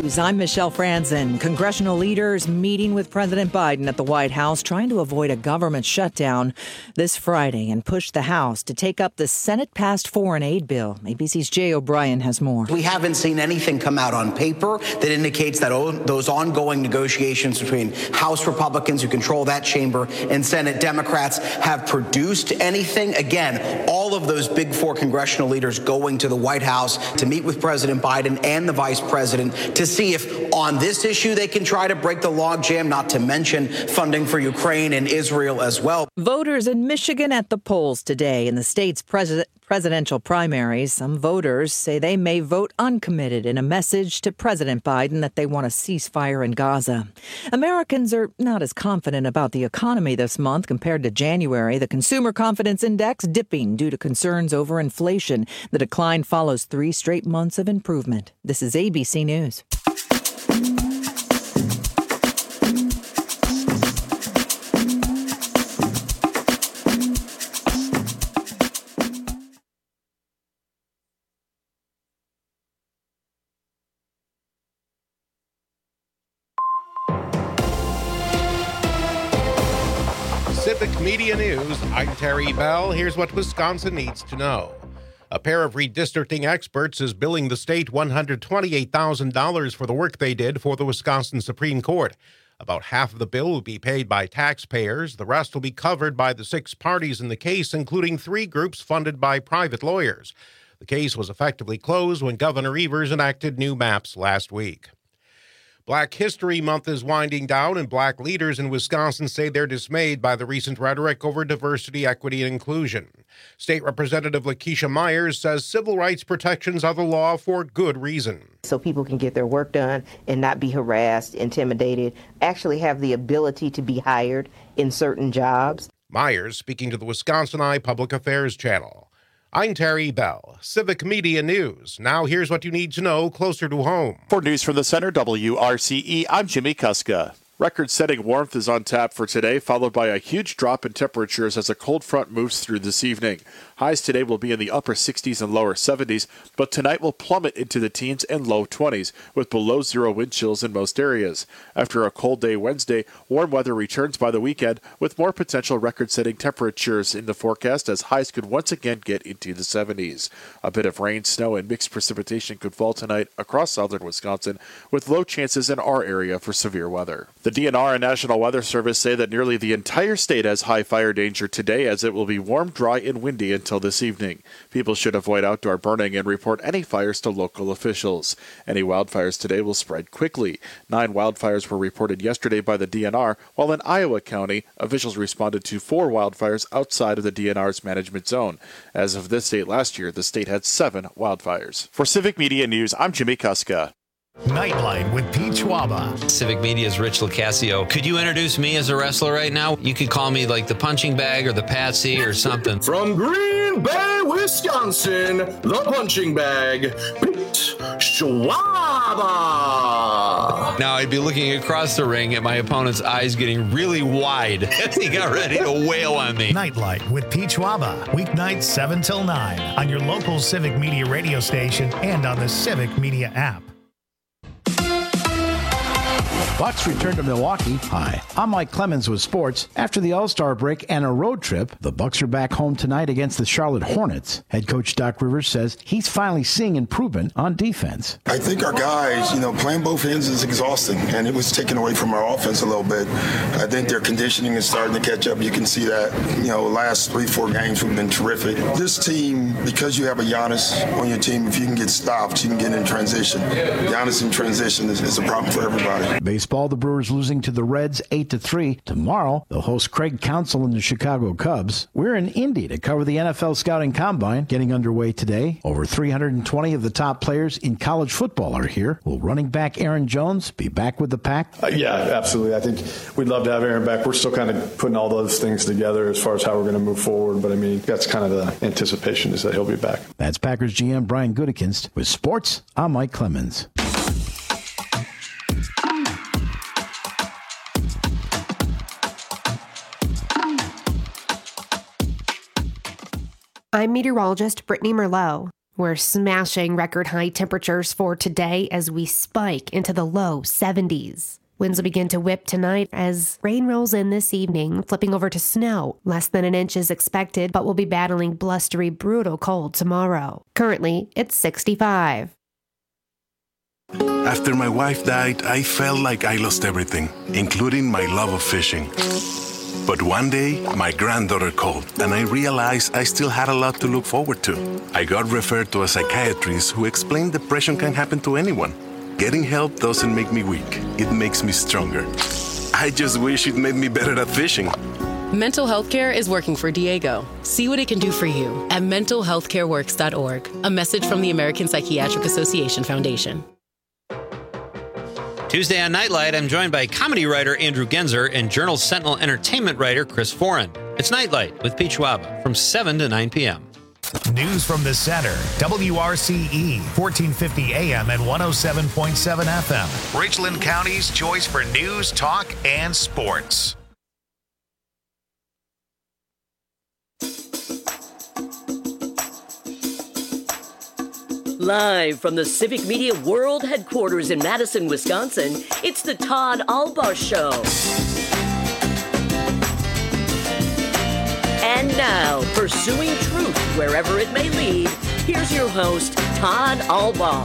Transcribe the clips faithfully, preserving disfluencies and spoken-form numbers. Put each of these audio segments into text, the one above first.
News. I'm Michelle Franzen. Congressional leaders meeting with President Biden at the White House, trying to avoid a government shutdown this Friday and push the House to take up the Senate-passed foreign aid bill. A B C's Jay O'Brien has more. We haven't seen anything come out on paper that indicates that those ongoing negotiations between House Republicans who control that chamber and Senate Democrats have produced anything. Again, all of those big four congressional leaders going to the White House to meet with President Biden and the Vice President to see if on this issue they can try to break the logjam, not to mention funding for Ukraine and Israel as well. Voters in Michigan at the polls today in the state's president. presidential primaries. Some voters say they may vote uncommitted in a message to President Biden that they want a ceasefire in Gaza. Americans are not as confident about the economy this month compared to January. The Consumer Confidence Index dipping due to concerns over inflation. The decline follows three straight months of improvement. This is A B C News. Civic Media News, I'm Terry Bell. Here's what Wisconsin needs to know. A pair of redistricting experts is billing the state one hundred twenty-eight thousand dollars for the work they did for the Wisconsin Supreme Court. About half of the bill will be paid by taxpayers. The rest will be covered by the six parties in the case, including three groups funded by private lawyers. The case was effectively closed when Governor Evers enacted new maps last week. Black History Month is winding down, and black leaders in Wisconsin say they're dismayed by the recent rhetoric over diversity, equity, and inclusion. State Representative Lakeisha Myers says civil rights protections are the law for good reason. So people can get their work done and not be harassed, intimidated, actually have the ability to be hired in certain jobs. Myers speaking to the Wisconsin Eye Public Affairs Channel. I'm Terry Bell, Civic Media News. Now here's what you need to know closer to home. For News from the Center, W R C E, I'm Jimmy Kuska. Record-setting warmth is on tap for today, followed by a huge drop in temperatures as a cold front moves through this evening. Highs today will be in the upper sixties and lower seventies, but tonight will plummet into the teens and low twenties, with below zero wind chills in most areas. After a cold day Wednesday, warm weather returns by the weekend, with more potential record-setting temperatures in the forecast as highs could once again get into the seventies. A bit of rain, snow, and mixed precipitation could fall tonight across southern Wisconsin, with low chances in our area for severe weather. The D N R and National Weather Service say that nearly the entire state has high fire danger today, as it will be warm, dry, and windy until this evening. People should avoid outdoor burning and report any fires to local officials. Any wildfires today will spread quickly. Nine wildfires were reported yesterday by the D N R, while in Iowa County, officials responded to four wildfires outside of the D N R's management zone. As of this date last year, the state had seven wildfires. For Civic Media News, I'm Jimmy Kuska. Nightlight with Pete Schwaba. Civic Media's Rich Locascio. Could you introduce me as a wrestler right now? You could call me like the punching bag or the patsy or something. From Green Bay, Wisconsin, the punching bag, Pete Schwaba. Now I'd be looking across the ring at my opponent's eyes getting really wide as he got ready to wail on me. Nightlight with Pete Schwaba. Weeknights seven till nine on your local Civic Media radio station and on the Civic Media app. Bucks return to Milwaukee. Hi, I'm Mike Clemens with sports. After the All-Star break and a road trip, the Bucks are back home tonight against the Charlotte Hornets. Head coach Doc Rivers says he's finally seeing improvement on defense. I think our guys, you know, playing both ends is exhausting, and it was taken away from our offense a little bit. I think their conditioning is starting to catch up. You can see that, you know, last three, four games we've been terrific. This team, because you have a Giannis on your team, if you can get stopped, you can get in transition. Giannis in transition is, is a problem for everybody. Baseball. The Brewers losing to the Reds eight to three. Tomorrow, they'll host Craig Counsell and the Chicago Cubs. We're in Indy to cover the N F L Scouting Combine, getting underway today. Over three hundred twenty of the top players in college football are here. Will running back Aaron Jones be back with the Pack? Uh, yeah, absolutely. I think we'd love to have Aaron back. We're still kind of putting all those things together as far as how we're going to move forward. But, I mean, that's kind of the anticipation, is that he'll be back. That's Packers G M Brian Gutekunst. With sports, I'm Mike Clemens. I'm meteorologist Brittany Merlot. We're smashing record high temperatures for today as we spike into the low seventies. Winds will begin to whip tonight as rain rolls in this evening, flipping over to snow. Less than an inch is expected, but we'll be battling blustery, brutal cold tomorrow. Currently, it's sixty-five. After my wife died, I felt like I lost everything, including my love of fishing. But one day, my granddaughter called, and I realized I still had a lot to look forward to. I got referred to a psychiatrist who explained depression can happen to anyone. Getting help doesn't make me weak. It makes me stronger. I just wish it made me better at fishing. Mental health care is working for Diego. See what it can do for you at mental health care works dot org. A message from the American Psychiatric Association Foundation. Tuesday on Nightlight, I'm joined by comedy writer Andrew Genzer and Journal Sentinel entertainment writer Chris Foran. It's Nightlight with Pete Schwaba from seven to nine p.m. News from the center, W R C E, fourteen fifty A M and one oh seven point seven F M. Richland County's choice for news, talk, and sports. Live from the Civic Media World Headquarters in Madison, Wisconsin, it's the Todd Albaugh Show. And now, pursuing truth wherever it may lead, here's your host, Todd Albaugh.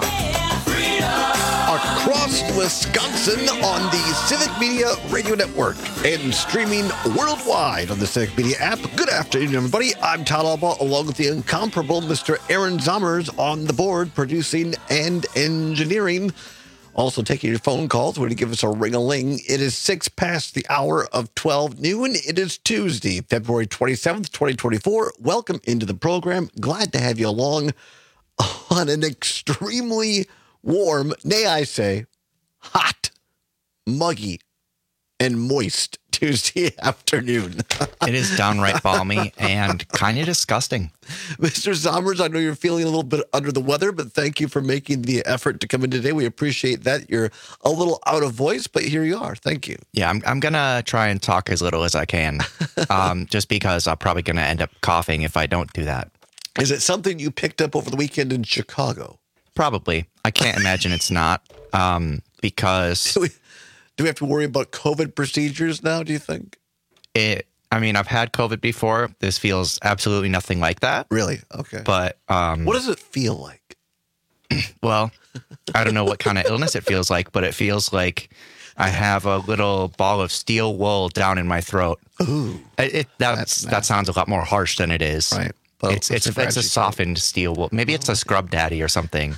Across Wisconsin on the Civic Media Radio Network and streaming worldwide on the Civic Media app. Good afternoon, everybody. I'm Todd Albaugh, along with the incomparable Mister Aaron Zommers on the board, producing and engineering. Also taking your phone calls. We're going to give us a ring-a-ling. It is six past the hour of twelve noon. It is Tuesday, February twenty-seventh, twenty twenty-four. Welcome into the program. Glad to have you along on an extremely warm, nay, I say, hot, muggy, and moist Tuesday afternoon. It is downright balmy and kind of disgusting. Mister Zommers, I know you're feeling a little bit under the weather, but thank you for making the effort to come in today. We appreciate that. You're a little out of voice, but here you are. Thank you. Yeah, I'm, I'm going to try and talk as little as I can, um, just because I'm probably going to end up coughing if I don't do that. Is it something you picked up over the weekend in Chicago? Probably. I can't imagine it's not, um, because... Do we, do we have to worry about COVID procedures now, do you think? It. I mean, I've had COVID before. This feels absolutely nothing like that. Really? Okay. But... Um, what does it feel like? Well, I don't know what kind of illness it feels like, but it feels like I have a little ball of steel wool down in my throat. Ooh. It, it, that's, that sounds a lot more harsh than it is. Right. Well, it's it's, it's a softened steel wool. Maybe it's a scrub daddy or something.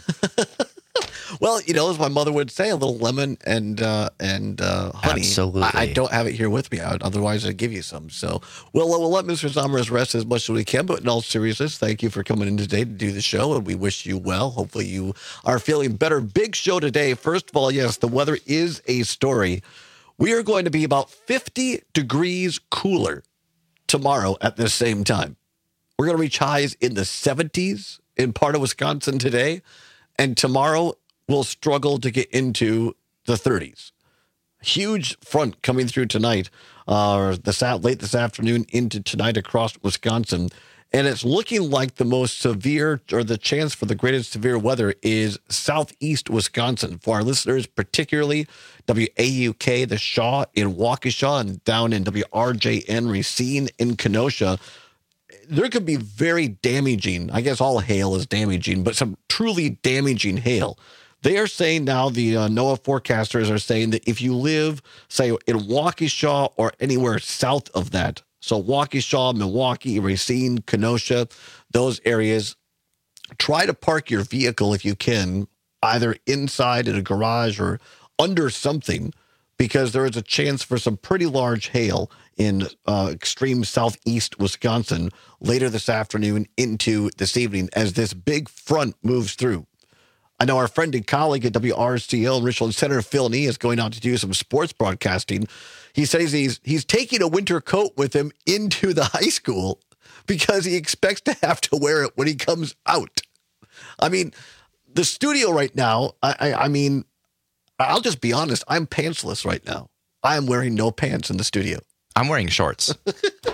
Well, you know, as my mother would say, a little lemon and uh, and uh, honey. Absolutely. I, I don't have it here with me. I would, otherwise, I'd give you some. So we'll, we'll let Mister Zommers rest as much as we can. But in all seriousness, thank you for coming in today to do the show, and we wish you well. Hopefully you are feeling better. Big show today. First of all, yes, the weather is a story. We are going to be about fifty degrees cooler tomorrow at this same time. We're going to reach highs in the seventies in part of Wisconsin today, and tomorrow we'll struggle to get into the thirties. Huge front coming through tonight, uh, or this out late this afternoon into tonight across Wisconsin, and it's looking like the most severe, or the chance for the greatest severe weather is southeast Wisconsin. For our listeners, particularly W A U K, the Shaw in Waukesha, and down in W R J N, Racine in Kenosha. There could be very damaging, I guess all hail is damaging, but some truly damaging hail. They are saying now, the uh, NOAA forecasters are saying that if you live, say, in Waukesha or anywhere south of that, so Waukesha, Milwaukee, Racine, Kenosha, those areas, try to park your vehicle if you can, either inside in a garage or under something, because there is a chance for some pretty large hail in uh, extreme southeast Wisconsin later this afternoon into this evening as this big front moves through. I know our friend and colleague at W R C O in Richland Center, Phil Nee, is going out to do some sports broadcasting. He says he's he's taking a winter coat with him into the high school because he expects to have to wear it when he comes out. I mean, the studio right now, I, I, I mean, I'll just be honest, I'm pantsless right now. I am wearing no pants in the studio. I'm wearing shorts.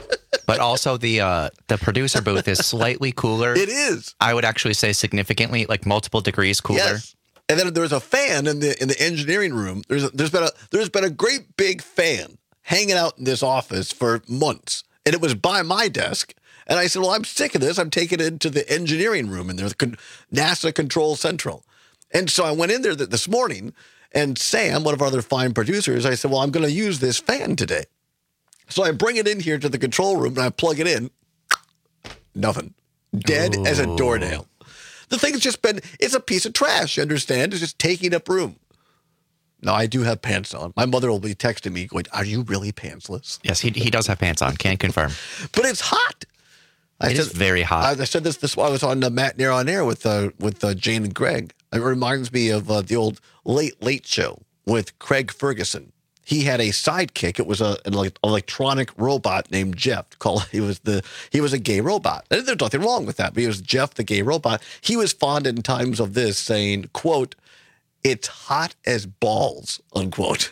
But also the uh, the producer booth is slightly cooler. It is. I would actually say significantly, like multiple degrees cooler. Yes. And then there's a fan in the in the engineering room. There's a, there's been a there's been a great big fan hanging out in this office for months, and it was by my desk. And I said, "Well, I'm sick of this. I'm taking it into the engineering room, and there's NASA Control Central." And so I went in there th- this morning, and Sam, one of our other fine producers, I said, "Well, I'm going to use this fan today." So I bring it in here to the control room, and I plug it in. Nothing. Dead Ooh. As a doornail. The thing's just been, it's a piece of trash, you understand? It's just taking up room. No, I do have pants on. My mother will be texting me going, "Are you really pantsless?" Yes, he he does have pants on. Can't confirm. But it's hot. I it said, is very hot. I, I said this this I was on the Matt Nair on Air with uh, with uh, Jane and Greg. It reminds me of uh, the old Late Late Show with Craig Ferguson. He had a sidekick. It was a, an electronic robot named Jeff. Called he was the he was a gay robot. And there's nothing wrong with that. But he was Jeff, the gay robot. He was fond in times of this, saying, "quote It's hot as balls," unquote.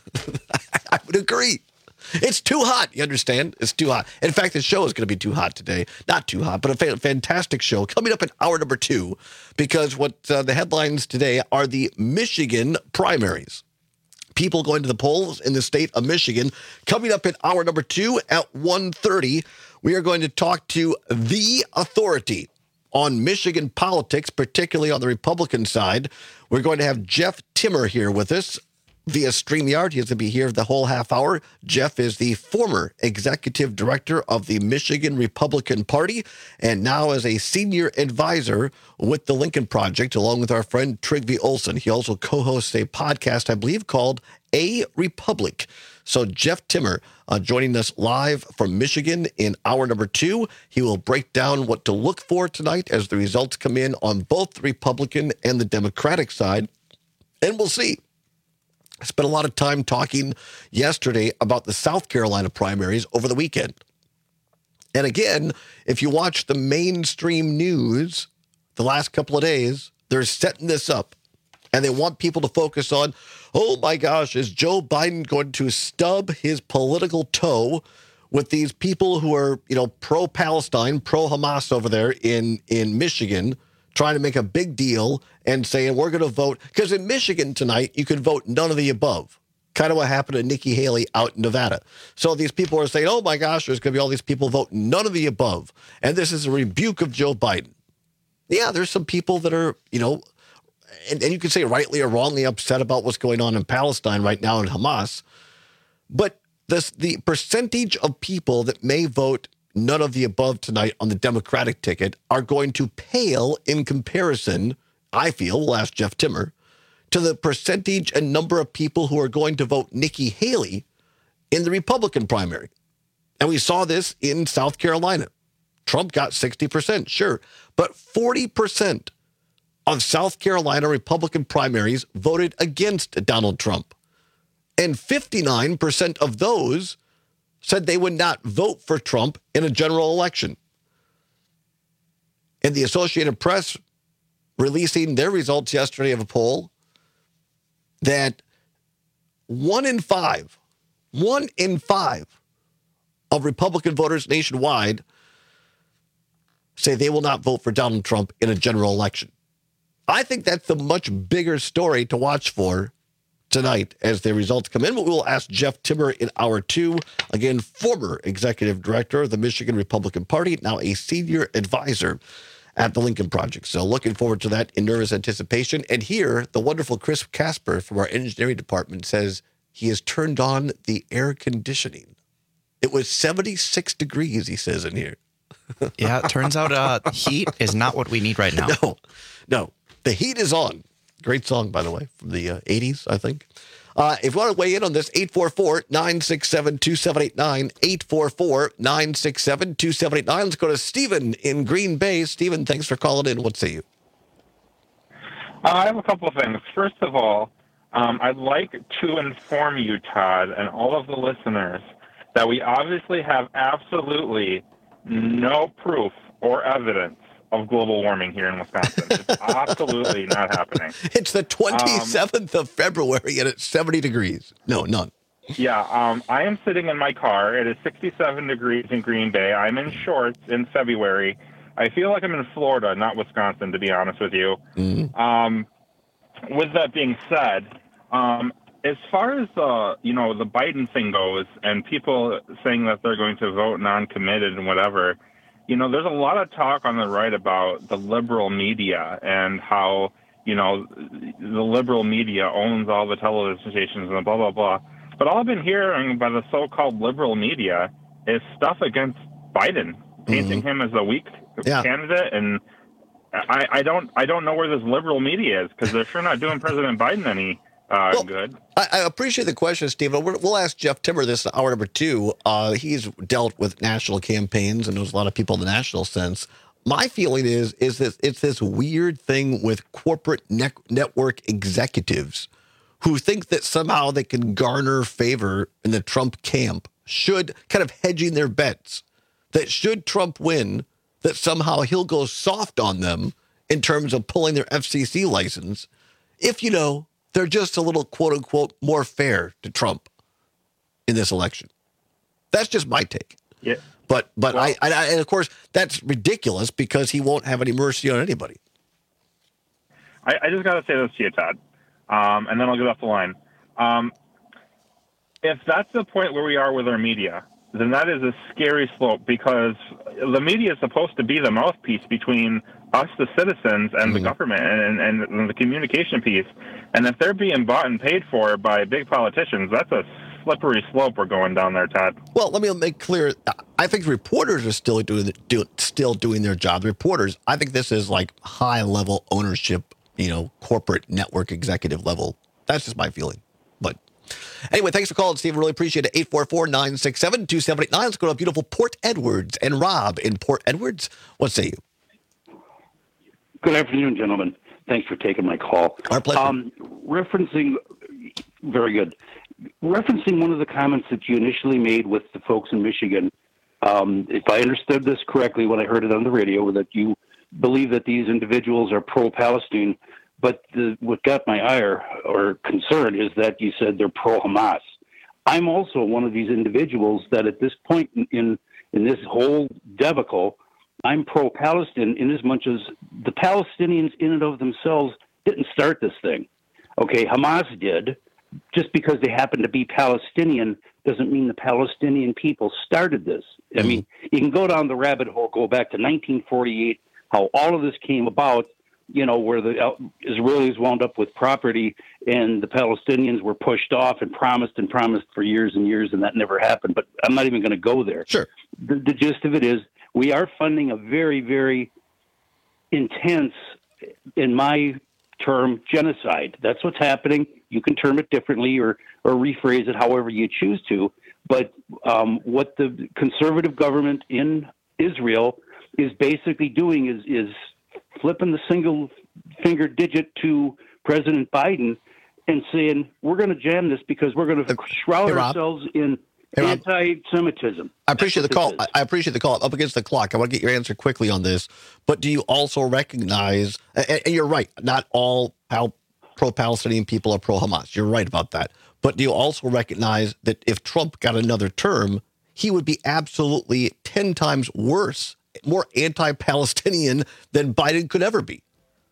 I would agree. It's too hot. You understand? It's too hot. In fact, the show is going to be too hot today. Not too hot, but a fa- fantastic show coming up in hour number two, because what uh, the headlines today are the Michigan primaries. People going to the polls in the state of Michigan. Coming up in hour number two at one thirty, we are going to talk to the authority on Michigan politics, particularly on the Republican side. We're going to have Jeff Timmer here with us via StreamYard. He's going to be here the whole half hour. Jeff is the former executive director of the Michigan Republican Party and now is a senior advisor with the Lincoln Project, along with our friend Trygve Olsen. He also co-hosts a podcast, I believe, called A Republic. So Jeff Timmer uh, joining us live from Michigan in hour number two. He will break down what to look for tonight as the results come in on both the Republican and the Democratic side. And we'll see. I spent a lot of time talking yesterday about the South Carolina primaries over the weekend. And again, if you watch the mainstream news the last couple of days, they're setting this up. And they want people to focus on, oh my gosh, is Joe Biden going to stub his political toe with these people who are, you know, pro-Palestine, pro-Hamas over there in, in Michigan, trying to make a big deal and saying we're going to vote. Because in Michigan tonight, you could vote none of the above. Kind of what happened to Nikki Haley out in Nevada. So these people are saying, oh my gosh, there's going to be all these people voting none of the above. And this is a rebuke of Joe Biden. Yeah, there's some people that are, you know, and, and you could say rightly or wrongly upset about what's going on in Palestine right now in Hamas. But this, the percentage of people that may vote none of the above tonight on the Democratic ticket are going to pale in comparison, I feel, we'll ask Jeff Timmer, to the percentage and number of people who are going to vote Nikki Haley in the Republican primary. And we saw this in South Carolina. Trump got sixty percent, sure, but forty percent of South Carolina Republican primaries voted against Donald Trump. And fifty-nine percent of those said they would not vote for Trump in a general election. And the Associated Press releasing their results yesterday of a poll that one in five, one in five of Republican voters nationwide say they will not vote for Donald Trump in a general election. I think that's the much bigger story to watch for tonight as the results come in. But we will ask Jeff Timmer in hour two, again, former executive director of the Michigan Republican Party, now a senior advisor at the Lincoln Project. So looking forward to that in nervous anticipation. And here, the wonderful Chris Casper from our engineering department says he has turned on the air conditioning. It was seventy-six degrees, he says in here. Yeah, it turns out uh, heat is not what we need right now. No, no. The heat is on. Great song, by the way, from the uh, eighties, I think. Uh, if you want to weigh in on this, eight four four, nine six seven, two seven eight nine, eight four four, nine six seven, two seven eight nine. Let's go to Stephen in Green Bay. Stephen, thanks for calling in. What say you? Uh, I have a couple of things. First of all, um, I'd like to inform you, Todd, and all of the listeners, that we obviously have absolutely no proof or evidence of global warming here in Wisconsin. It's absolutely not happening. It's the twenty-seventh um, of February and it's seventy degrees. No, none. Yeah, um, I am sitting in my car. It is sixty-seven degrees in Green Bay. I'm in shorts in February. I feel like I'm in Florida, not Wisconsin, to be honest with you. Mm-hmm. Um, with that being said, um, as far as uh, you know, the Biden thing goes, and people saying that they're going to vote non-committed and whatever, you know, there's a lot of talk on the right about the liberal media and how, you know, the liberal media owns all the television stations and blah, blah, blah. But all I've been hearing by the so-called liberal media is stuff against Biden, painting mm-hmm. him as a weak yeah. candidate. And I, I don't I don't know where this liberal media is, because they're sure not doing President Biden any uh, well, good. I, I appreciate the question, Stephen. We'll ask Jeff Timmer this in hour number two. Uh, he's dealt with national campaigns and knows a lot of people in the national sense. My feeling is is this it's this weird thing with corporate ne- network executives who think that somehow they can garner favor in the Trump camp, should kind of hedging their bets, that should Trump win, that somehow he'll go soft on them in terms of pulling their F C C license if, you know, they're just a little, quote unquote, more fair to Trump in this election. That's just my take. Yeah. But but well, I, I and of course that's ridiculous because he won't have any mercy on anybody. I, I just got to say this to you, Todd, um, and then I'll get off the line. Um, if that's the point where we are with our media, then that is a scary slope, because the media is supposed to be the mouthpiece between us, the citizens, and mm-hmm. the government, and, and, and the communication piece. And if they're being bought and paid for by big politicians, that's a slippery slope we're going down there, Todd. Well, let me make clear. I think reporters are still doing do, still doing their job. The reporters, I think this is like high level ownership, you know, corporate network executive level. That's just my feeling. But anyway, thanks for calling, Steve. Really appreciate it. eight four four, nine six seven, two seven eight nine. Let's go to beautiful Port Edwards. And Rob in Port Edwards, what say you? Good afternoon, gentlemen. Thanks for taking my call. Our pleasure. Um, referencing, very good. Referencing one of the comments that you initially made with the folks in Michigan, um, if I understood this correctly when I heard it on the radio, that you believe that these individuals are pro-Palestine, but the, what got my ire or concern is that you said they're pro-Hamas. I'm also one of these individuals that at this point in, in, in this whole debacle, I'm pro-Palestine in as much as the Palestinians in and of themselves didn't start this thing. Okay, Hamas did. Just because they happen to be Palestinian doesn't mean the Palestinian people started this. I mean, you can go down the rabbit hole, go back to nineteen forty-eight, how all of this came about, you know, where the Israelis wound up with property and the Palestinians were pushed off and promised and promised for years and years, and that never happened. But I'm not even going to go there. Sure. The, the gist of it is we are funding a very, very intense, in my term, genocide. That's what's happening. You can term it differently or, or rephrase it however you choose to. But um, what the conservative government in Israel is basically doing is, is flipping the single finger digit to President Biden and saying, we're going to jam this because we're going to shroud hey, ourselves in hey, anti-Semitism. I appreciate the call. I appreciate the call. Up against the clock. I want to get your answer quickly on this. But do you also recognize, and, and you're right, not all pal- pro-Palestinian people are pro-Hamas. You're right about that. But do you also recognize that if Trump got another term, he would be absolutely ten times worse, more anti-Palestinian than Biden could ever be?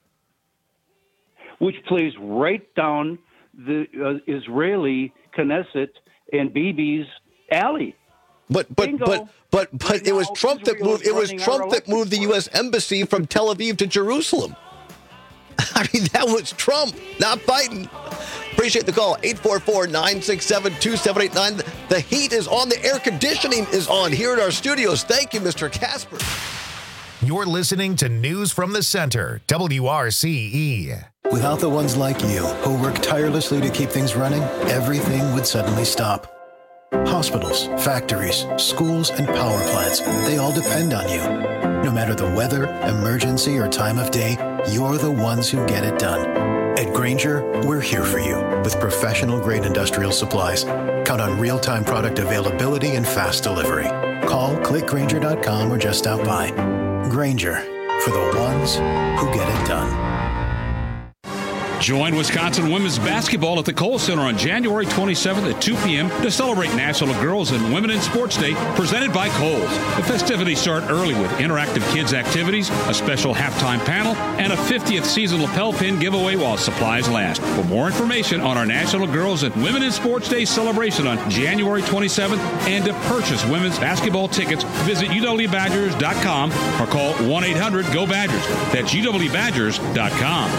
Which plays right down the uh, Israeli Knesset and Bibi's alley. But but Bingo. but but but Right it was now, Trump that Israel moved. is It was running Trump our that moved the U S embassy from Tel Aviv to Jerusalem. I mean, that was Trump, not Biden. Appreciate the call. eight four four, nine six seven, two seven eight nine. The heat is on. The air conditioning is on here in our studios. Thank you, Mister Casper. You're listening to News from the Center, W R C E. Without the ones like you, who work tirelessly to keep things running, everything would suddenly stop. Hospitals, factories, schools, and power plants, they all depend on you. No matter the weather, emergency, or time of day, you're the ones who get it done. At Grainger, we're here for you with professional-grade industrial supplies. Count on real-time product availability and fast delivery. Call, click Grainger dot com, or just stop by. Grainger, for the ones who get it done. Join Wisconsin women's basketball at the Kohl Center on January twenty-seventh at two p.m. to celebrate National Girls and Women in Sports Day, presented by Kohl's. The festivities start early with interactive kids activities, a special halftime panel, and a fiftieth season lapel pin giveaway while supplies last. For more information on our National Girls and Women in Sports Day celebration on January twenty-seventh and to purchase women's basketball tickets, visit U W Badgers dot com or call one eight hundred go Badgers. That's U W Badgers dot com.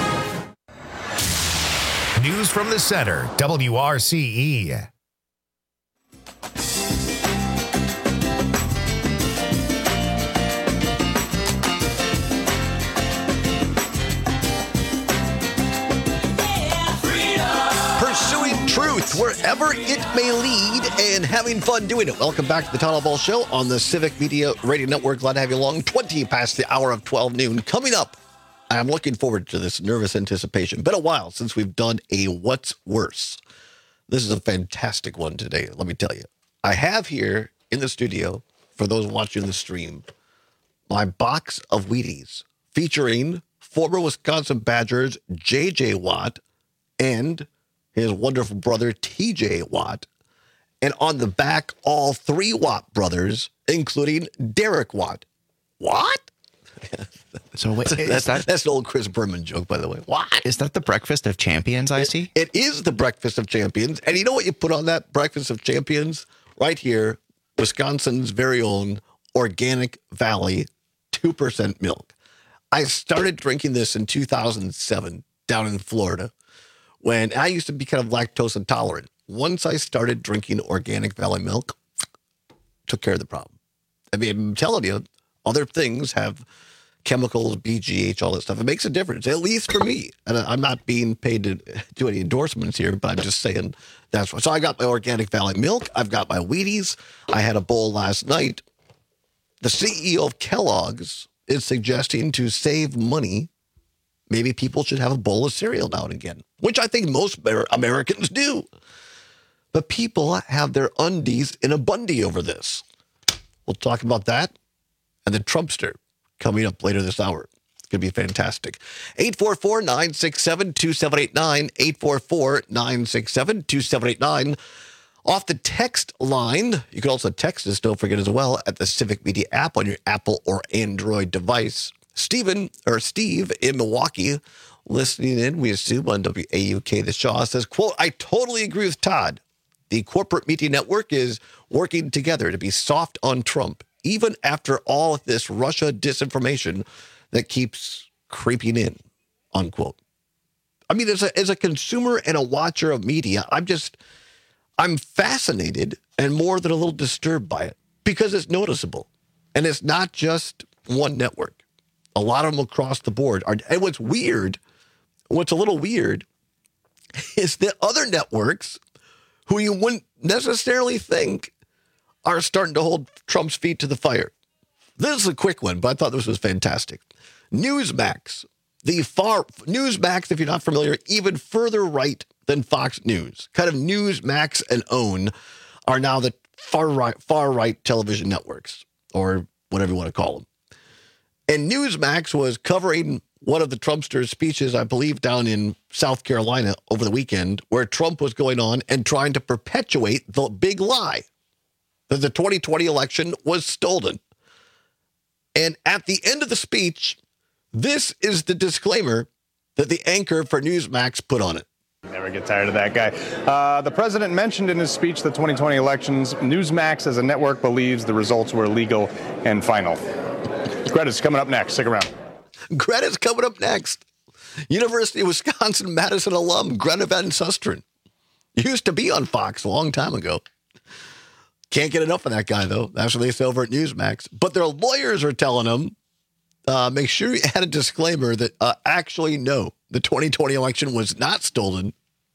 News from the center, W R C E. Pursuing truth wherever it may lead and having fun doing it. Welcome back to the Todd Ball Show on the Civic Media Radio Network. Glad to have you along. twenty past the hour of twelve noon. Coming up, I'm looking forward to this nervous anticipation. Been a while since we've done a What's Worse. This is a fantastic one today, let me tell you. I have here in the studio, for those watching the stream, my box of Wheaties featuring former Wisconsin Badgers J J. Watt and his wonderful brother T J. Watt. And on the back, all three Watt brothers, including Derek Watt. What? So wait, that's, that, that's an old Chris Berman joke, by the way. What? Is that the Breakfast of Champions I see? It, it is the Breakfast of Champions. And you know what you put on that Breakfast of Champions? Right here, Wisconsin's very own Organic Valley two percent milk. I started drinking this in two thousand seven down in Florida when I used to be kind of lactose intolerant. Once I started drinking Organic Valley milk, took care of the problem. I mean, I'm telling you, other things have chemicals, B G H, all that stuff. It makes a difference, at least for me. And I'm not being paid to do any endorsements here, but I'm just saying that's what. So I got my Organic Valley milk. I've got my Wheaties. I had a bowl last night. The C E O of Kellogg's is suggesting to save money, maybe people should have a bowl of cereal now and again, which I think most Americans do. But people have their undies in a bundy over this. We'll talk about that and the Trumpster coming up later this hour. It's going to be fantastic. eight four four, nine six seven, two seven eight nine, eight four four, nine six seven, two seven eight nine. Off the text line, you can also text us, don't forget as well, at the Civic Media app on your Apple or Android device. Stephen, or Steve in Milwaukee, listening in, we assume, on W A U K The Shaw, says, quote, I totally agree with Todd. The corporate media network is working together to be soft on Trump, even after all of this Russia disinformation that keeps creeping in, unquote. I mean, as a, as a consumer and a watcher of media, I'm just, I'm fascinated and more than a little disturbed by it because it's noticeable. And it's not just one network. A lot of them across the board are. And what's weird, what's a little weird, is that other networks who you wouldn't necessarily think are starting to hold Trump's feet to the fire. This is a quick one, but I thought this was fantastic. Newsmax, the far Newsmax, if you're not familiar, even further right than Fox News. Kind of Newsmax and OWN are now the far right, far right television networks, or whatever you want to call them. And Newsmax was covering one of the Trumpster's speeches, I believe, down in South Carolina over the weekend, where Trump was going on and trying to perpetuate the big lie that the twenty twenty election was stolen. And at the end of the speech, this is the disclaimer that the anchor for Newsmax put on it. Never get tired of that guy. Uh, the president mentioned in his speech the twenty twenty elections. Newsmax as a network believes the results were legal and final. Greta's coming up next. Stick around. Greta's coming up next. University of Wisconsin-Madison alum Greta Van Susteren. Used to be on Fox a long time ago. Can't get enough of that guy, though. That's what they say over at Newsmax. But their lawyers are telling them, uh, make sure you add a disclaimer that uh, actually, no, the twenty twenty election was not stolen.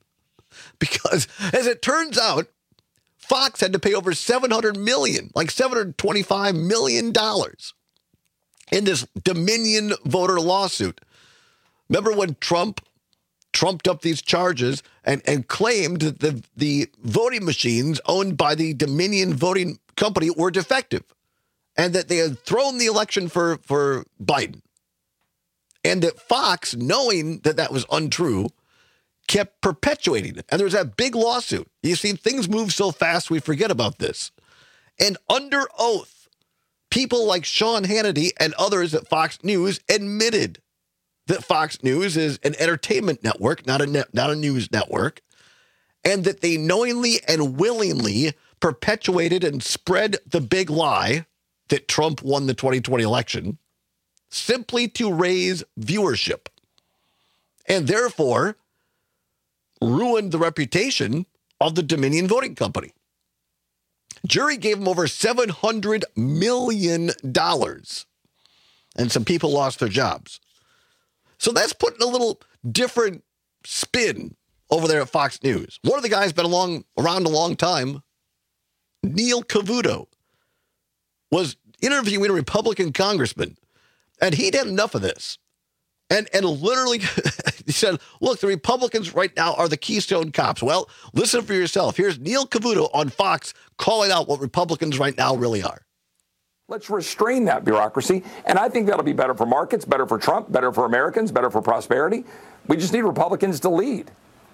Because, as it turns out, Fox had to pay over seven hundred million dollars, like seven hundred twenty-five million dollars in this Dominion voter lawsuit. Remember when Trump trumped up these charges and, and claimed that the, the voting machines owned by the Dominion voting company were defective and that they had thrown the election for, for Biden. And that Fox, knowing that that was untrue, kept perpetuating it. And there was that big lawsuit. You see, things move so fast, we forget about this. And under oath, people like Sean Hannity and others at Fox News admitted that Fox News is an entertainment network, not a net, not a news network, and that they knowingly and willingly perpetuated and spread the big lie that Trump won the twenty twenty election simply to raise viewership and therefore ruined the reputation of the Dominion Voting Company. Jury gave them over seven hundred million dollars, and some people lost their jobs. So that's putting a little different spin over there at Fox News. One of the guys been along, around a long time, Neil Cavuto, was interviewing a Republican congressman, and he'd had enough of this. And and literally, he said, look, the Republicans right now are the Keystone Cops. Well, listen for yourself. Here's Neil Cavuto on Fox calling out what Republicans right now really are. Let's restrain that bureaucracy, and I think that'll be better for markets, better for Trump, better for Americans, better for prosperity. We just need Republicans to lead.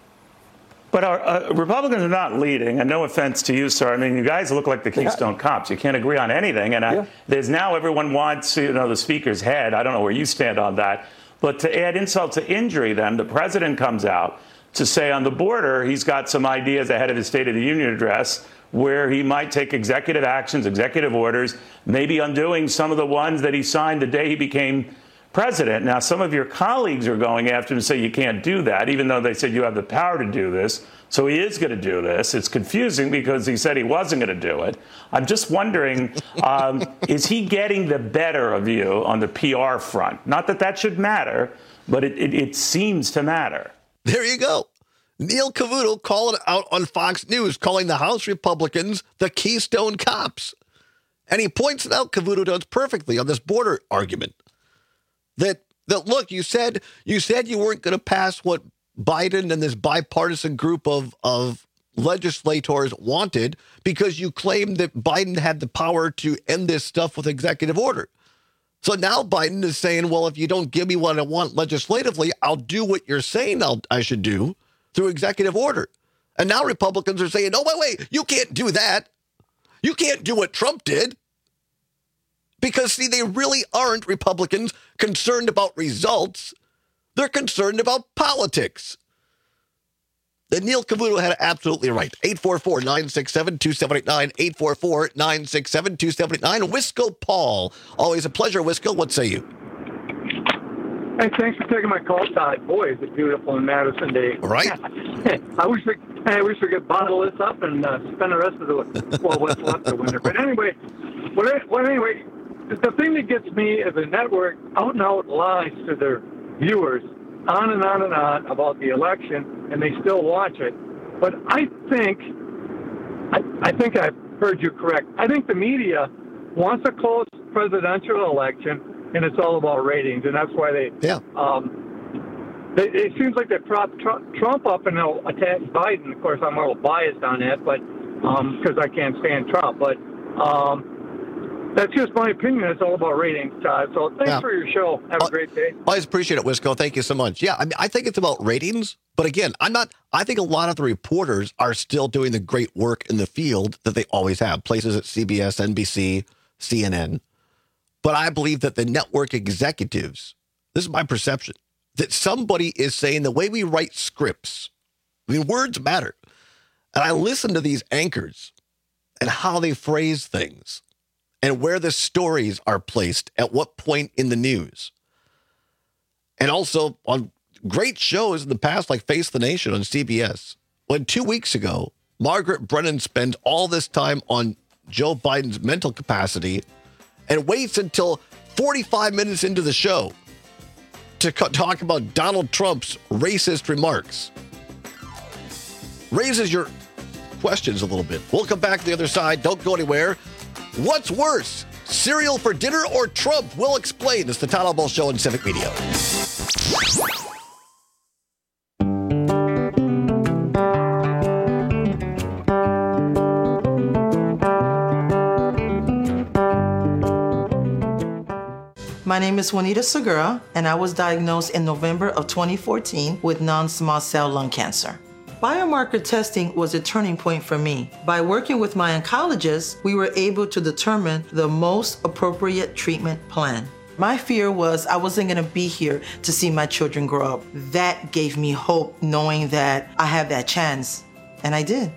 But our uh, Republicans are not leading, and no offense to you, sir. I mean, you guys look like the Keystone yeah. Cops. You can't agree on anything, and I, yeah. there's now everyone wants, you know, the speaker's head. I don't know where you stand on that. But to add insult to injury, then the president comes out to say on the border he's got some ideas ahead of his State of the Union address where he might take executive actions, executive orders, maybe undoing some of the ones that he signed the day he became president. Now, some of your colleagues are going after him and say you can't do that, even though they said you have the power to do this. So he is going to do this. It's confusing because he said he wasn't going to do it. I'm just wondering, um, is he getting the better of you on the P R front? Not that that should matter, but it, it, it seems to matter. There you go. Neil Cavuto calling it out on Fox News, calling the House Republicans the Keystone Cops. And he points it out, Cavuto does perfectly on this border argument. That, that look, you said you said you weren't going to pass what Biden and this bipartisan group of, of legislators wanted because you claimed that Biden had the power to end this stuff with executive order. So now Biden is saying, well, if you don't give me what I want legislatively, I'll do what you're saying I'll, I should do through executive order. And now Republicans are saying, no, wait, wait, you can't do that. You can't do what Trump did. Because, see, they really aren't, Republicans, concerned about results. They're concerned about politics. And Neil Cavuto had it absolutely right. eight four four, nine six seven, two seven eight nine, eight four four, nine six seven, two seven eight nine. Wisco Paul. Always a pleasure, Wisco. What say you? Hey, thanks for taking my call, Todd. Boy, is it beautiful in Madison day. Right. I wish we, I wish we could bottle this up and uh, spend the rest of the, well, what's left of winter. But anyway, well, well, anyway, the thing that gets me is a network out and out lies to their viewers on and on and on about the election, and they still watch it. But I think, I, I think I've heard you correct. I think the media wants a close presidential election, and it's all about ratings, and that's why they. Yeah. Um, they, it seems like they prop Trump, Trump up and they'll attack Biden. Of course, I'm a little biased on that, but because um, I can't stand Trump. But um, that's just my opinion. It's all about ratings, Todd. So thanks yeah. for your show. Have a great day. Always appreciate it, Wisco. Thank you so much. Yeah, I mean, I think it's about ratings. But again, I'm not. I think a lot of the reporters are still doing the great work in the field that they always have. Places at C B S, N B C, C N N. But I believe that the network executives, this is my perception, that somebody is saying the way we write scripts, I mean, words matter. And I listen to these anchors and how they phrase things and where the stories are placed at what point in the news. And also on great shows in the past, like Face the Nation on C B S, when two weeks ago, Margaret Brennan spent all this time on Joe Biden's mental capacity and waits until forty-five minutes into the show to co- talk about Donald Trump's racist remarks. Raises your questions a little bit. We'll come back to the other side. Don't go anywhere. What's worse, cereal for dinner or Trump? We'll explain. It's the Todd Albaugh Show on Civic Media. My name is Juanita Segura, and I was diagnosed in November of twenty fourteen with non-small cell lung cancer. Biomarker testing was a turning point for me. By working with my oncologist, we were able to determine the most appropriate treatment plan. My fear was I wasn't going to be here to see my children grow up. That gave me hope, knowing that I have that chance, and I did.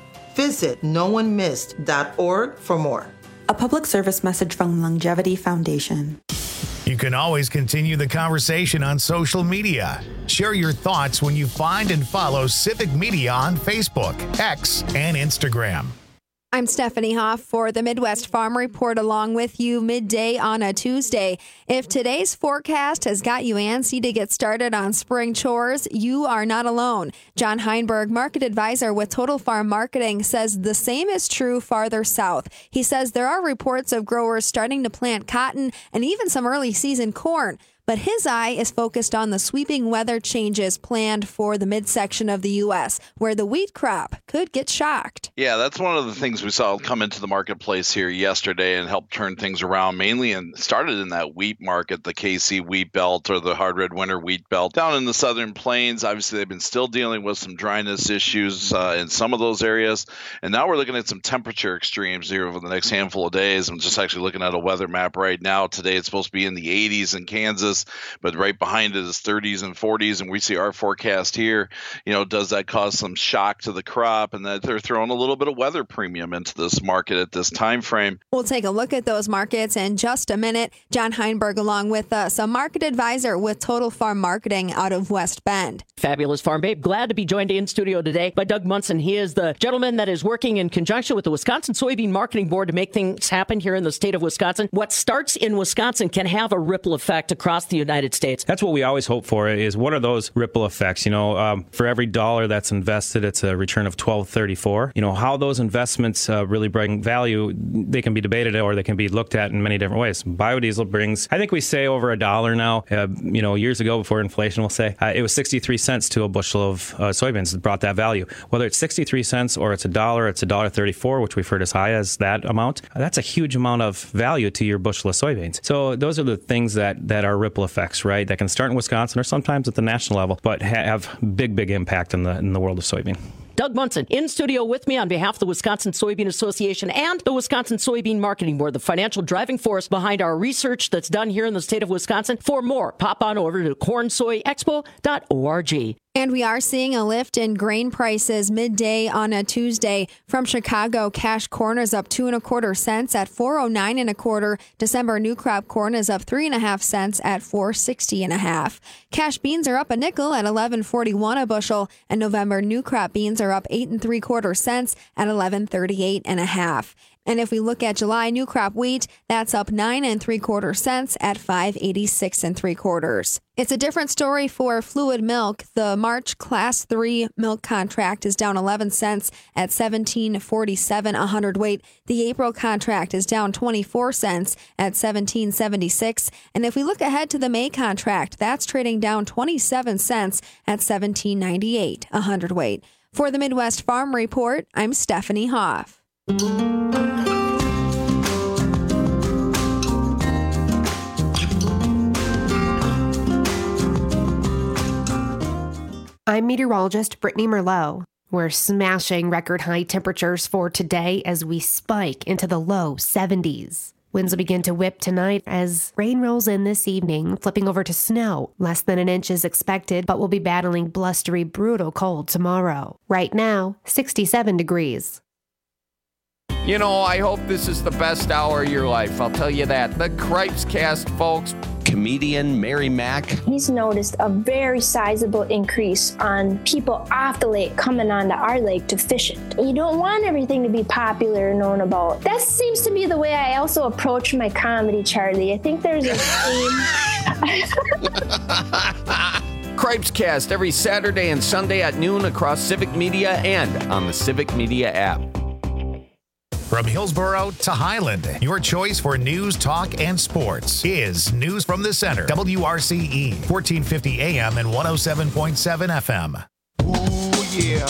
Visit no one missed dot org for more. A public service message from Longevity Foundation. You can always continue the conversation on social media. Share your thoughts when you find and follow Civic Media on Facebook, X, and Instagram. I'm Stephanie Hoff for the Midwest Farm Report, along with you midday on a Tuesday. If today's forecast has got you antsy to get started on spring chores, you are not alone. John Heinberg, market advisor with Total Farm Marketing, says the same is true farther south. He says there are reports of growers starting to plant cotton and even some early season corn. But his eye is focused on the sweeping weather changes planned for the midsection of the U S, where the wheat crop could get shocked. Yeah, that's one of the things we saw come into the marketplace here yesterday and help turn things around, mainly and started in that wheat market, the K C wheat belt or the hard red winter wheat belt. Down in the southern plains, obviously they've been still dealing with some dryness issues uh, in some of those areas. And now we're looking at some temperature extremes here over the next handful of days. I'm just actually looking at a weather map right now. Today it's supposed to be in the eighties in Kansas, but right behind it is thirties and forties, and we see our forecast here. You know, does that cause some shock to the crop, and that they're throwing a little bit of weather premium into this market at this time frame? We'll take a look at those markets in just a minute. John Heinberg along with us, a market advisor with Total Farm Marketing out of West Bend. Fabulous Farm Babe. Glad to be joined in studio today by Doug Munson. He is the gentleman that is working in conjunction with the Wisconsin Soybean Marketing Board to make things happen here in the state of Wisconsin. What starts in Wisconsin can have a ripple effect across the United States. That's what we always hope for, is what are those ripple effects? You know, um, for every dollar that's invested, it's a return of twelve thirty-four. You know, how those investments uh, really bring value, they can be debated or they can be looked at in many different ways. Biodiesel brings, I think we say over a dollar now. Uh, you know, years ago before inflation, we'll say, uh, it was sixty-three cents to a bushel of uh, soybeans that brought that value. Whether it's sixty-three cents or it's a dollar, it's a dollar thirty-four, which we've heard as high as that amount. Uh, that's a huge amount of value to your bushel of soybeans. So those are the things that, that are ripple effects, right? That can start in Wisconsin or sometimes at the national level, but have big, big impact in the in the world of soybean. Doug Munson in studio with me on behalf of the Wisconsin Soybean Association and the Wisconsin Soybean Marketing Board, the financial driving force behind our research that's done here in the state of Wisconsin. For more, pop on over to corn soy expo dot org. And we are seeing a lift in grain prices midday on a Tuesday. From Chicago, cash corn is up two and a quarter cents at four oh nine and a quarter. December new crop corn is up three and a half cents at four sixty and a half. Cash beans are up a nickel at eleven forty-one a bushel, and November new crop beans are up eight and three quarter cents at eleven thirty-eight and a half. And if we look at July new crop wheat, that's up nine and three quarter cents at five eighty-six and three quarters. It's a different story for fluid milk. The March Class three milk contract is down eleven cents at seventeen forty-seven a hundredweight. The April contract is down twenty-four cents at seventeen seventy-six. And if we look ahead to the May contract, that's trading down twenty-seven cents at seventeen ninety-eight a hundredweight. For the Midwest Farm Report, I'm Stephanie Hoff. I'm meteorologist Brittany Merlot. We're smashing record high temperatures for today as we spike into the low seventies. Winds will begin to whip tonight as rain rolls in this evening, flipping over to snow. Less than an inch is expected, but we'll be battling blustery, brutal cold tomorrow. Right now, sixty-seven degrees. You know, I hope this is the best hour of your life. I'll tell you that. The Cripes Cast, folks. Comedian Mary Mack. He's noticed a very sizable increase on people off the lake coming onto our lake to fish it. You don't want everything to be popular and known about. That seems to be the way I also approach my comedy, Charlie. I think there's a theme. Cripes Cast every Saturday and Sunday at noon across Civic Media and on the Civic Media app. From Hillsboro to Highland, your choice for news, talk, and sports is News from the Center. W R C E, fourteen fifty A M and one oh seven point seven F M. Ooh, yeah.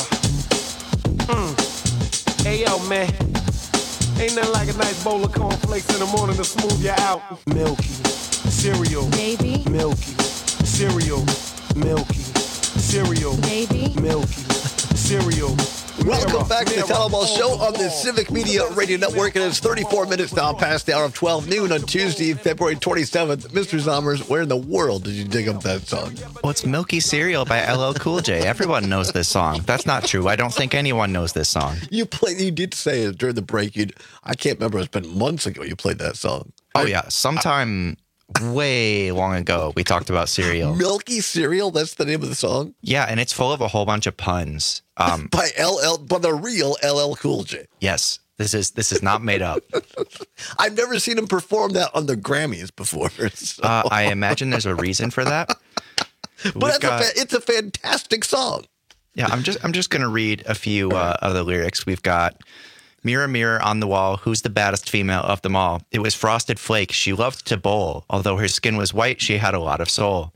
Mm. Hey, yo, man. Ain't nothing like a nice bowl of cornflakes in the morning to smooth you out. Milky, cereal, baby, milky, cereal, milky, cereal, baby, milky, cereal. Welcome back to the Telecom Show on the Civic Media Radio Network. And it's thirty-four minutes now past the hour of twelve noon on Tuesday, February twenty-seventh. Mister Zommers, where in the world did you dig up that song? Well, it's Milky Cereal by L L Cool J. Everyone knows this song. That's not true. I don't think anyone knows this song. You played. You did say it during the break. You, I can't remember. It's been months ago you played that song. Oh, yeah. Sometime way long ago, we talked about cereal. Milky Cereal? That's the name of the song? Yeah, and it's full of a whole bunch of puns. Um, by L L, by the real L L Cool J. Yes. This is this is not made up. I've never seen him perform that on the Grammys before. So. Uh, I imagine there's a reason for that. But it's, got, a fa- it's a fantastic song. Yeah, I'm just I'm just gonna read a few uh, of the lyrics. We've got mirror, mirror on the wall, who's the baddest female of them all? It was Frosted Flake. She loved to bowl. Although her skin was white, she had a lot of soul.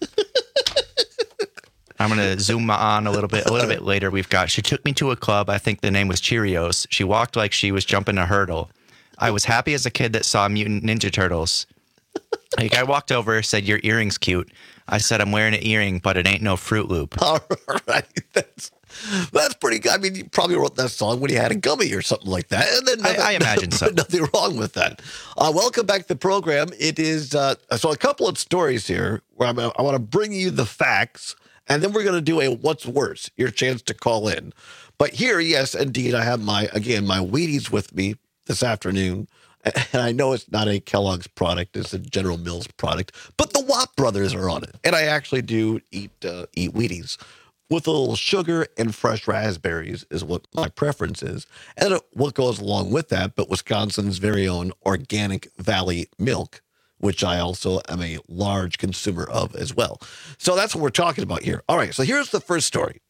I'm going to zoom on a little bit. A little bit later, we've got, she took me to a club. I think the name was Cheerios. She walked like she was jumping a hurdle. I was happy as a kid that saw Mutant Ninja Turtles. A guy walked over, said, your earring's cute. I said, I'm wearing an earring, but it ain't no Fruit Loop. All right. That's, that's pretty good. I mean, you probably wrote that song when you had a gummy or something like that. And then nothing, I, I imagine so. Nothing wrong with that. Uh, welcome back to the program. It is, uh, so a couple of stories here where I'm, I want to bring you the facts. And then we're going to do a what's worse, your chance to call in. But here, yes, indeed, I have my, again, my Wheaties with me this afternoon. And I know it's not a Kellogg's product, it's a General Mills product, but the Watt brothers are on it. And I actually do eat uh, eat Wheaties with a little sugar and fresh raspberries is what my preference is. And what goes along with that, but Wisconsin's very own Organic Valley milk, which I also am a large consumer of as well. So that's what we're talking about here. All right, so here's the first story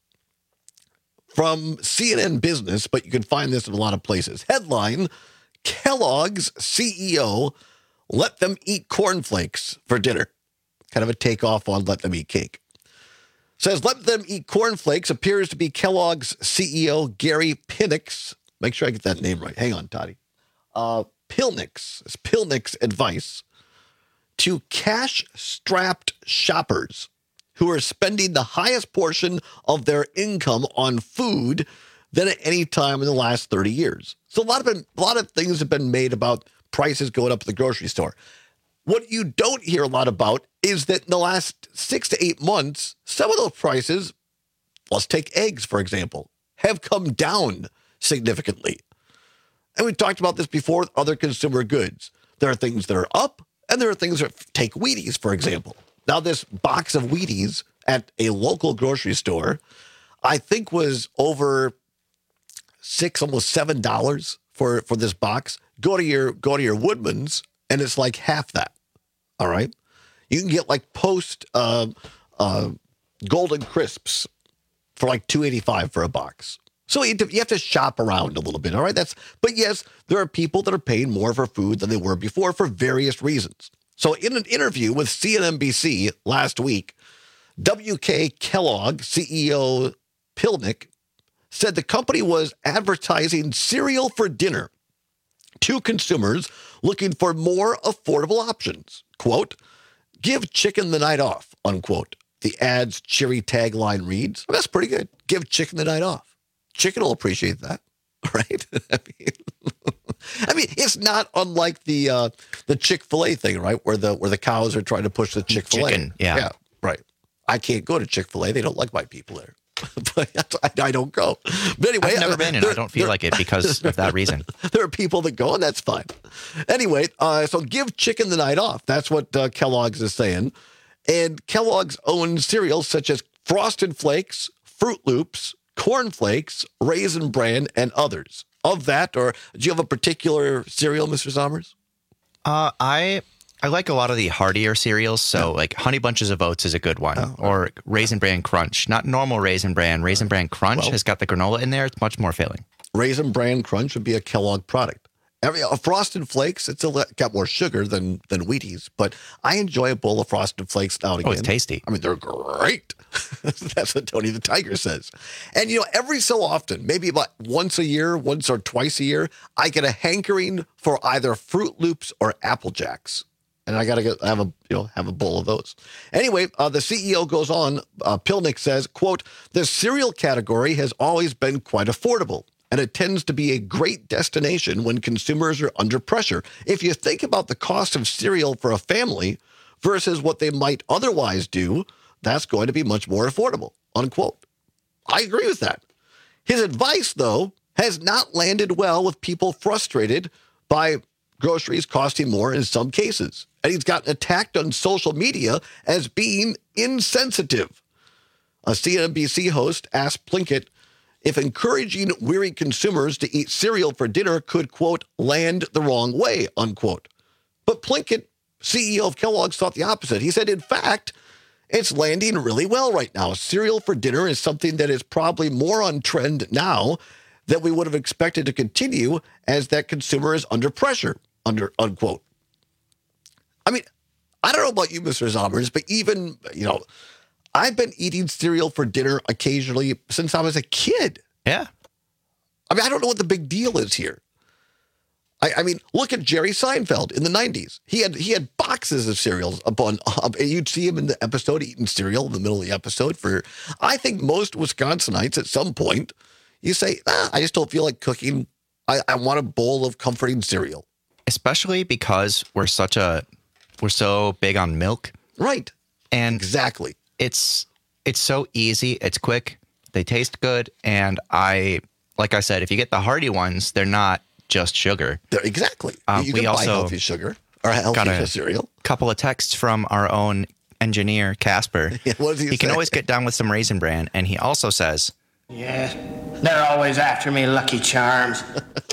from C N N Business, but you can find this in a lot of places. Headline, Kellogg's C E O let them eat cornflakes for dinner. Kind of a takeoff on let them eat cake. Says let them eat cornflakes appears to be Kellogg's C E O Gary Pinnick's. Make sure I get that name right. Hang on, Toddy. Uh, Pilnick's. It's Pilnick's advice to cash-strapped shoppers who are spending the highest portion of their income on food than at any time in the last thirty years. So a lot of been, a lot of things have been made about prices going up at the grocery store. What you don't hear a lot about is that in the last six to eight months, some of those prices, let's take eggs, for example, have come down significantly. And we talked about this before with other consumer goods. There are things that are up, and there are things that, take Wheaties, for example. Now, this box of Wheaties at a local grocery store, I think was over six, almost seven dollars for, for this box. Go to your go to your Woodman's, and it's like half that. All right, you can get like Post uh, uh, Golden Crisps for like two eighty-five for a box. So you have to shop around a little bit. All right, that's but yes, there are people that are paying more for food than they were before for various reasons. So in an interview with C N N B C last week, W K Kellogg C E O Pilnick said the company was advertising cereal for dinner to consumers looking for more affordable options. Quote, give chicken the night off, unquote. The ad's cheery tagline reads, well, that's pretty good. Give chicken the night off. Chicken will appreciate that, right? I mean, I mean, it's not unlike the uh, the Chick-fil-A thing, right? Where the where the cows are trying to push the Chick-fil-A. Chicken, yeah. Yeah, right. I can't go to Chick-fil-A. They don't like my people there. But I, I don't go. But anyway, I've never been, and I don't feel like it because of that reason. There are people that go, and that's fine. Anyway, uh, so give chicken the night off. That's what uh, Kellogg's is saying. And Kellogg's owns cereals such as Frosted Flakes, Fruit Loops, Corn Flakes, Raisin Bran, and others. Of that, or do you have a particular cereal, Mister Sommers? Uh, I I like a lot of the heartier cereals. So, like Honey Bunches of Oats is a good one, oh, or right. Raisin Bran Crunch. Not normal Raisin Bran. Raisin Bran Crunch well, has got the granola in there. It's much more filling. Raisin Bran Crunch would be a Kellogg product. Every a Frosted Flakes, it's a, got more sugar than than Wheaties, but I enjoy a bowl of Frosted Flakes now and again. Oh, it's tasty. I mean, they're great. That's what Tony the Tiger says. And, you know, every so often, maybe about once a year, once or twice a year, I get a hankering for either Fruit Loops or Apple Jacks. And I got to get have a you know have a bowl of those. Anyway, uh, the C E O goes on. Uh, Pilnick says, "quote The cereal category has always been quite affordable, and it tends to be a great destination when consumers are under pressure. If you think about the cost of cereal for a family versus what they might otherwise do, that's going to be much more affordable." Unquote. I agree with that. His advice, though, has not landed well with people frustrated by groceries costing more in some cases. And he's gotten attacked on social media as being insensitive. A C N B C host asked Plinkett if encouraging weary consumers to eat cereal for dinner could, quote, land the wrong way, unquote. But Plinkett, C E O of Kellogg's, thought the opposite. He said, in fact, it's landing really well right now. Cereal for dinner is something that is probably more on trend now than we would have expected to continue as that consumer is under pressure, under unquote. I mean, I don't know about you, Mister Zommers, but even, you know, I've been eating cereal for dinner occasionally since I was a kid. Yeah. I mean, I don't know what the big deal is here. I, I mean, look at Jerry Seinfeld in the nineties. He had he had boxes of cereals upon, um, and you'd see him in the episode eating cereal in the middle of the episode. For I think most Wisconsinites at some point, you say, ah, I just don't feel like cooking. I, I want a bowl of comforting cereal. Especially because we're such a we're so big on milk. Right. And exactly. It's it's so easy, it's quick, they taste good, and I like I said, if you get the hearty ones, they're not just sugar. They're, exactly. Um, you we can also buy healthy sugar or healthy got a cereal. Couple of texts from our own engineer, Casper. Yeah, what does he he can say? always get down with some Raisin Bran, and he also says, yeah, they're always after me, Lucky Charms.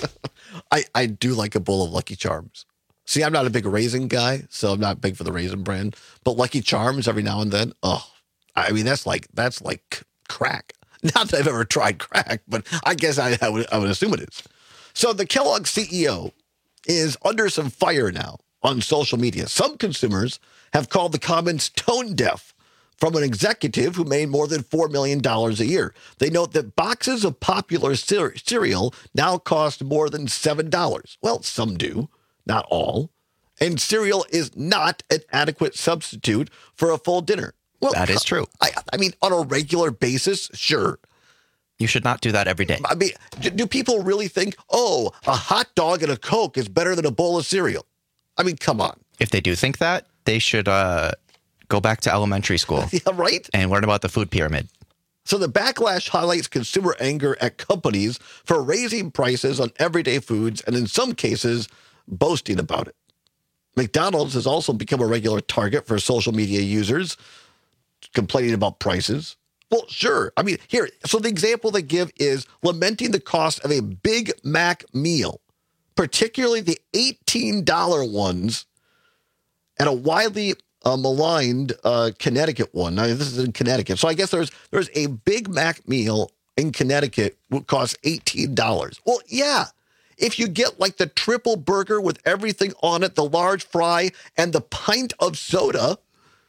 I, I do like a bowl of Lucky Charms. See, I'm not a big raisin guy, so I'm not big for the Raisin Bran. But Lucky Charms every now and then, oh, I mean, that's like that's like crack. Not that I've ever tried crack, but I guess I, I, would, I would assume it is. So the Kellogg C E O is under some fire now on social media. Some consumers have called the comments tone deaf from an executive who made more than four million dollars a year. They note that boxes of popular cere- cereal now cost more than seven dollars. Well, some do, not all. And cereal is not an adequate substitute for a full dinner. Well, that is true. I, I mean, on a regular basis, sure. You should not do that every day. I mean, do people really think, oh, a hot dog and a Coke is better than a bowl of cereal? I mean, come on. If they do think that, they should uh, go back to elementary school. Yeah, right? And learn about the food pyramid. So the backlash highlights consumer anger at companies for raising prices on everyday foods and in some cases, boasting about it. McDonald's has also become a regular target for social media users complaining about prices. Well, sure. I mean, here, so the example they give is lamenting the cost of a Big Mac meal, particularly the eighteen dollars ones and a widely uh, maligned uh, Connecticut one. Now, this is in Connecticut. So I guess there's there's a Big Mac meal in Connecticut would cost eighteen dollars. Well, yeah. If you get like the triple burger with everything on it, the large fry, and the pint of soda,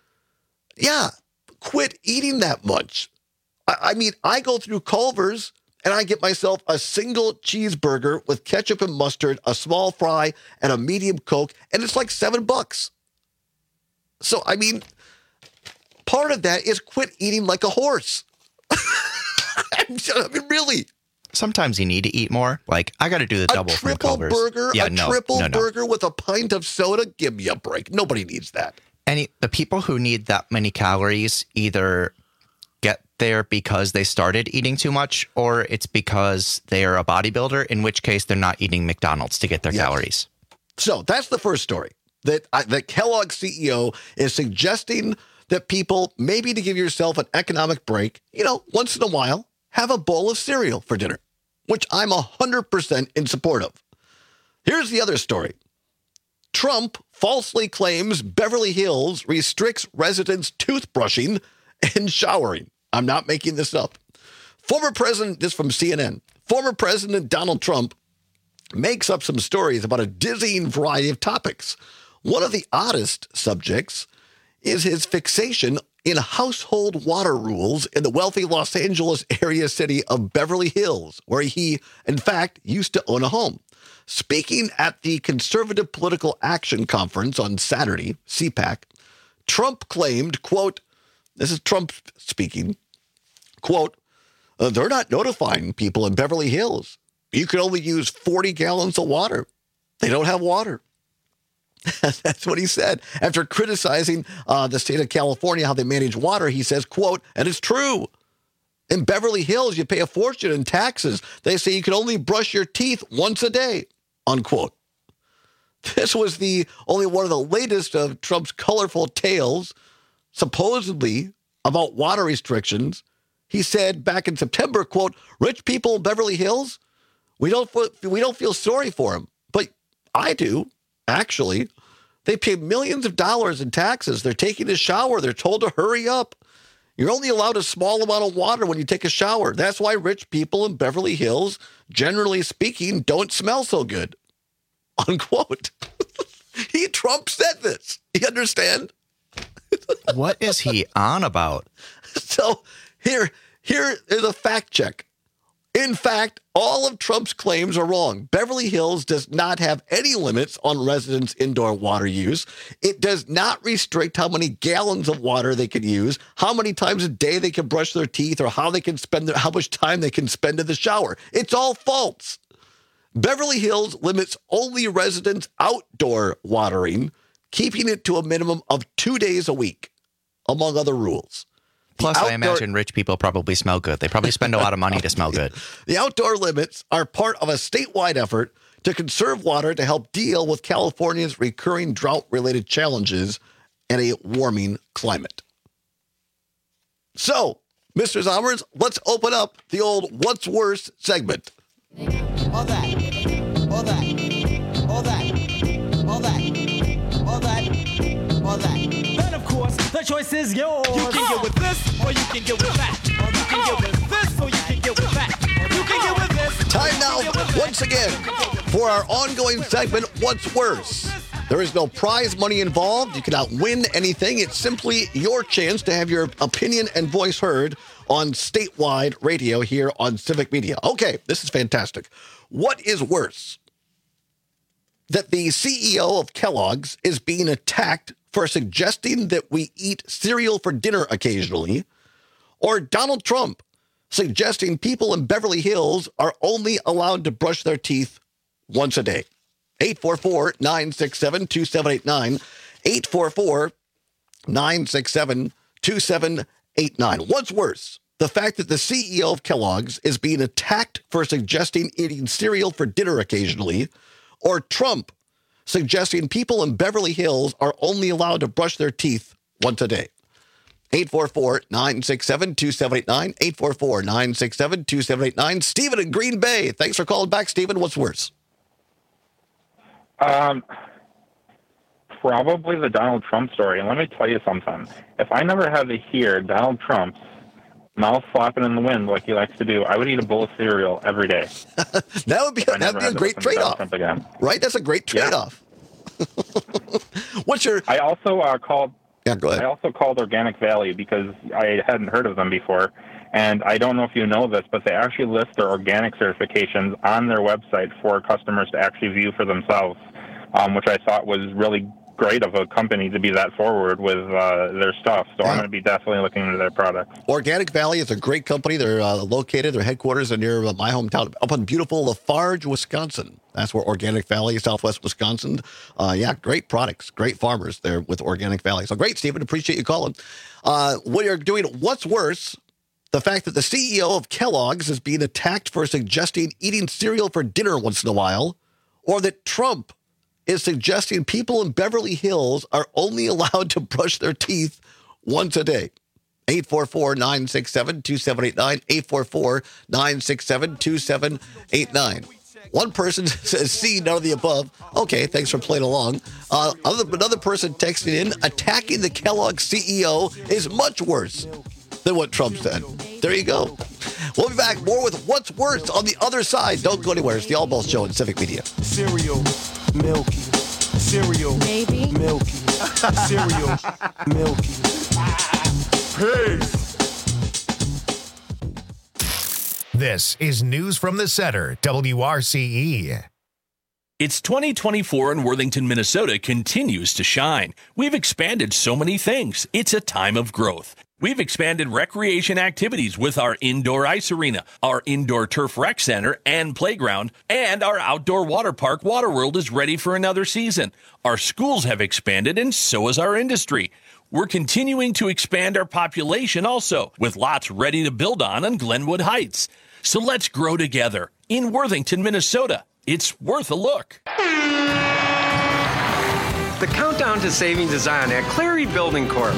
yeah, quit eating that much. I, I mean, I go through Culver's and I get myself a single cheeseburger with ketchup and mustard, a small fry, and a medium Coke, and it's like seven bucks. So, I mean, part of that is quit eating like a horse. I mean, really. Sometimes you need to eat more. Like, I got to do the double from Culver's. A triple burger, yeah, a no, triple no, no. burger with a pint of soda? Give me a break. Nobody needs that. Any the people who need that many calories either get there because they started eating too much, or it's because they are a bodybuilder, in which case they're not eating McDonald's to get their Yes. calories. So that's the first story, that uh, that Kellogg C E O is suggesting that people, maybe to give yourself an economic break, you know, once in a while, have a bowl of cereal for dinner, which I'm one hundred percent in support of. Here's the other story. Trump falsely claims Beverly Hills restricts residents' toothbrushing and showering. I'm not making this up. Former President, this from C N N, former President Donald Trump makes up some stories about a dizzying variety of topics. One of the oddest subjects is his fixation in household water rules in the wealthy Los Angeles area city of Beverly Hills, where he, in fact, used to own a home. Speaking at the Conservative Political Action Conference on Saturday, C PAC, Trump claimed, quote, this is Trump speaking, quote, uh, they're not notifying people in Beverly Hills. You can only use forty gallons of water. They don't have water. That's what he said. After criticizing uh, the state of California, how they manage water, he says, quote, and it's true. In Beverly Hills, you pay a fortune in taxes. They say you can only brush your teeth once a day, unquote. This was the only one of the latest of Trump's colorful tales, supposedly about water restrictions. He said back in September, quote, rich people in Beverly Hills, we don't, we don't feel sorry for them, but I do. Actually, they pay millions of dollars in taxes. They're taking a shower. They're told to hurry up. You're only allowed a small amount of water when you take a shower. That's why rich people in Beverly Hills, generally speaking, don't smell so good. Unquote. He, Trump said this. You understand? What is he on about? So here, here is a fact check. In fact, all of Trump's claims are wrong. Beverly Hills does not have any limits on residents' indoor water use. It does not restrict how many gallons of water they can use, how many times a day they can brush their teeth, or how they can spend their, how much time they can spend in the shower. It's all false. Beverly Hills limits only residents' outdoor watering, keeping it to a minimum of two days a week, among other rules. Plus, outdoor, I imagine rich people probably smell good. They probably spend a lot of money to smell good. The outdoor limits are part of a statewide effort to conserve water to help deal with California's recurring drought-related challenges and a warming climate. So, Mister Zommers, let's open up the old What's Worse segment. All that, all that, all that, all that, all that, all that. Then, of course, the choice is yours. You can get with this, or you can get with that. Or you can get with this, or you can get with that. Or you can get with this. Time now, once again, for our ongoing segment, What's Worse? There is no prize money involved. You cannot win anything. It's simply your chance to have your opinion and voice heard on statewide radio here on Civic Media. Okay, this is fantastic. What is worse? That the C E O of Kellogg's is being attacked for suggesting that we eat cereal for dinner occasionally, or Donald Trump suggesting people in Beverly Hills are only allowed to brush their teeth once a day. eight four four, nine six seven, two seven eight nine, eight four four, nine six seven, two seven eight nine. What's worse? The fact that the C E O of Kellogg's is being attacked for suggesting eating cereal for dinner occasionally, or Trump suggesting people in Beverly Hills are only allowed to brush their teeth once a day. eight four four, nine six seven, two seven eight nine, eight four four, nine six seven, two seven eight nine. Stephen in Green Bay. Thanks for calling back, Stephen. What's worse? Um, probably the Donald Trump story. And let me tell you something. If I never had to hear Donald Trump's mouth flapping in the wind like he likes to do, I would eat a bowl of cereal every day. That would be, that'd be a great trade-off. Right? That's a great trade-off. Yeah. What's your... I also uh, called... Yeah, go ahead. I also called Organic Valley because I hadn't heard of them before. And I don't know if you know this, but they actually list their organic certifications on their website for customers to actually view for themselves, um, which I thought was really great of a company to be that forward with uh, their stuff. So yeah. I'm going to be definitely looking into their products. Organic Valley is a great company. They're uh, located, their headquarters are near uh, my hometown, up in beautiful Lafarge, Wisconsin. That's where Organic Valley, Southwest Wisconsin. Uh, yeah, great products, great farmers there with Organic Valley. So great, Stephen. Appreciate you calling. Uh, what you're doing, what's worse? The fact that the C E O of Kellogg's is being attacked for suggesting eating cereal for dinner once in a while, or that Trump is suggesting people in Beverly Hills are only allowed to brush their teeth once a day. eight four four, nine six seven, two seven eight nine, eight four four, nine six seven, two seven eight nine. One person says C, none of the above. Okay, thanks for playing along. Uh, other, another person texting in, attacking the Kellogg C E O is much worse than what Trump said. There you go. We'll be back more with What's Worse on the other side. Don't go anywhere. It's the All Balls Show in Civic Media. Cereal, milky. Cereal, Maybe. milky. Cereal, milky. Peace. This is News from the Center, W R C E. It's twenty twenty-four and Worthington, Minnesota continues to shine. We've expanded so many things. It's a time of growth. We've expanded recreation activities with our indoor ice arena, our indoor turf rec center and playground, and our outdoor water park Waterworld is ready for another season. Our schools have expanded and so has our industry. We're continuing to expand our population also, with lots ready to build on on Glenwood Heights. So let's grow together in Worthington, Minnesota. It's worth a look. The countdown to savings is on at Cleary Building Corp.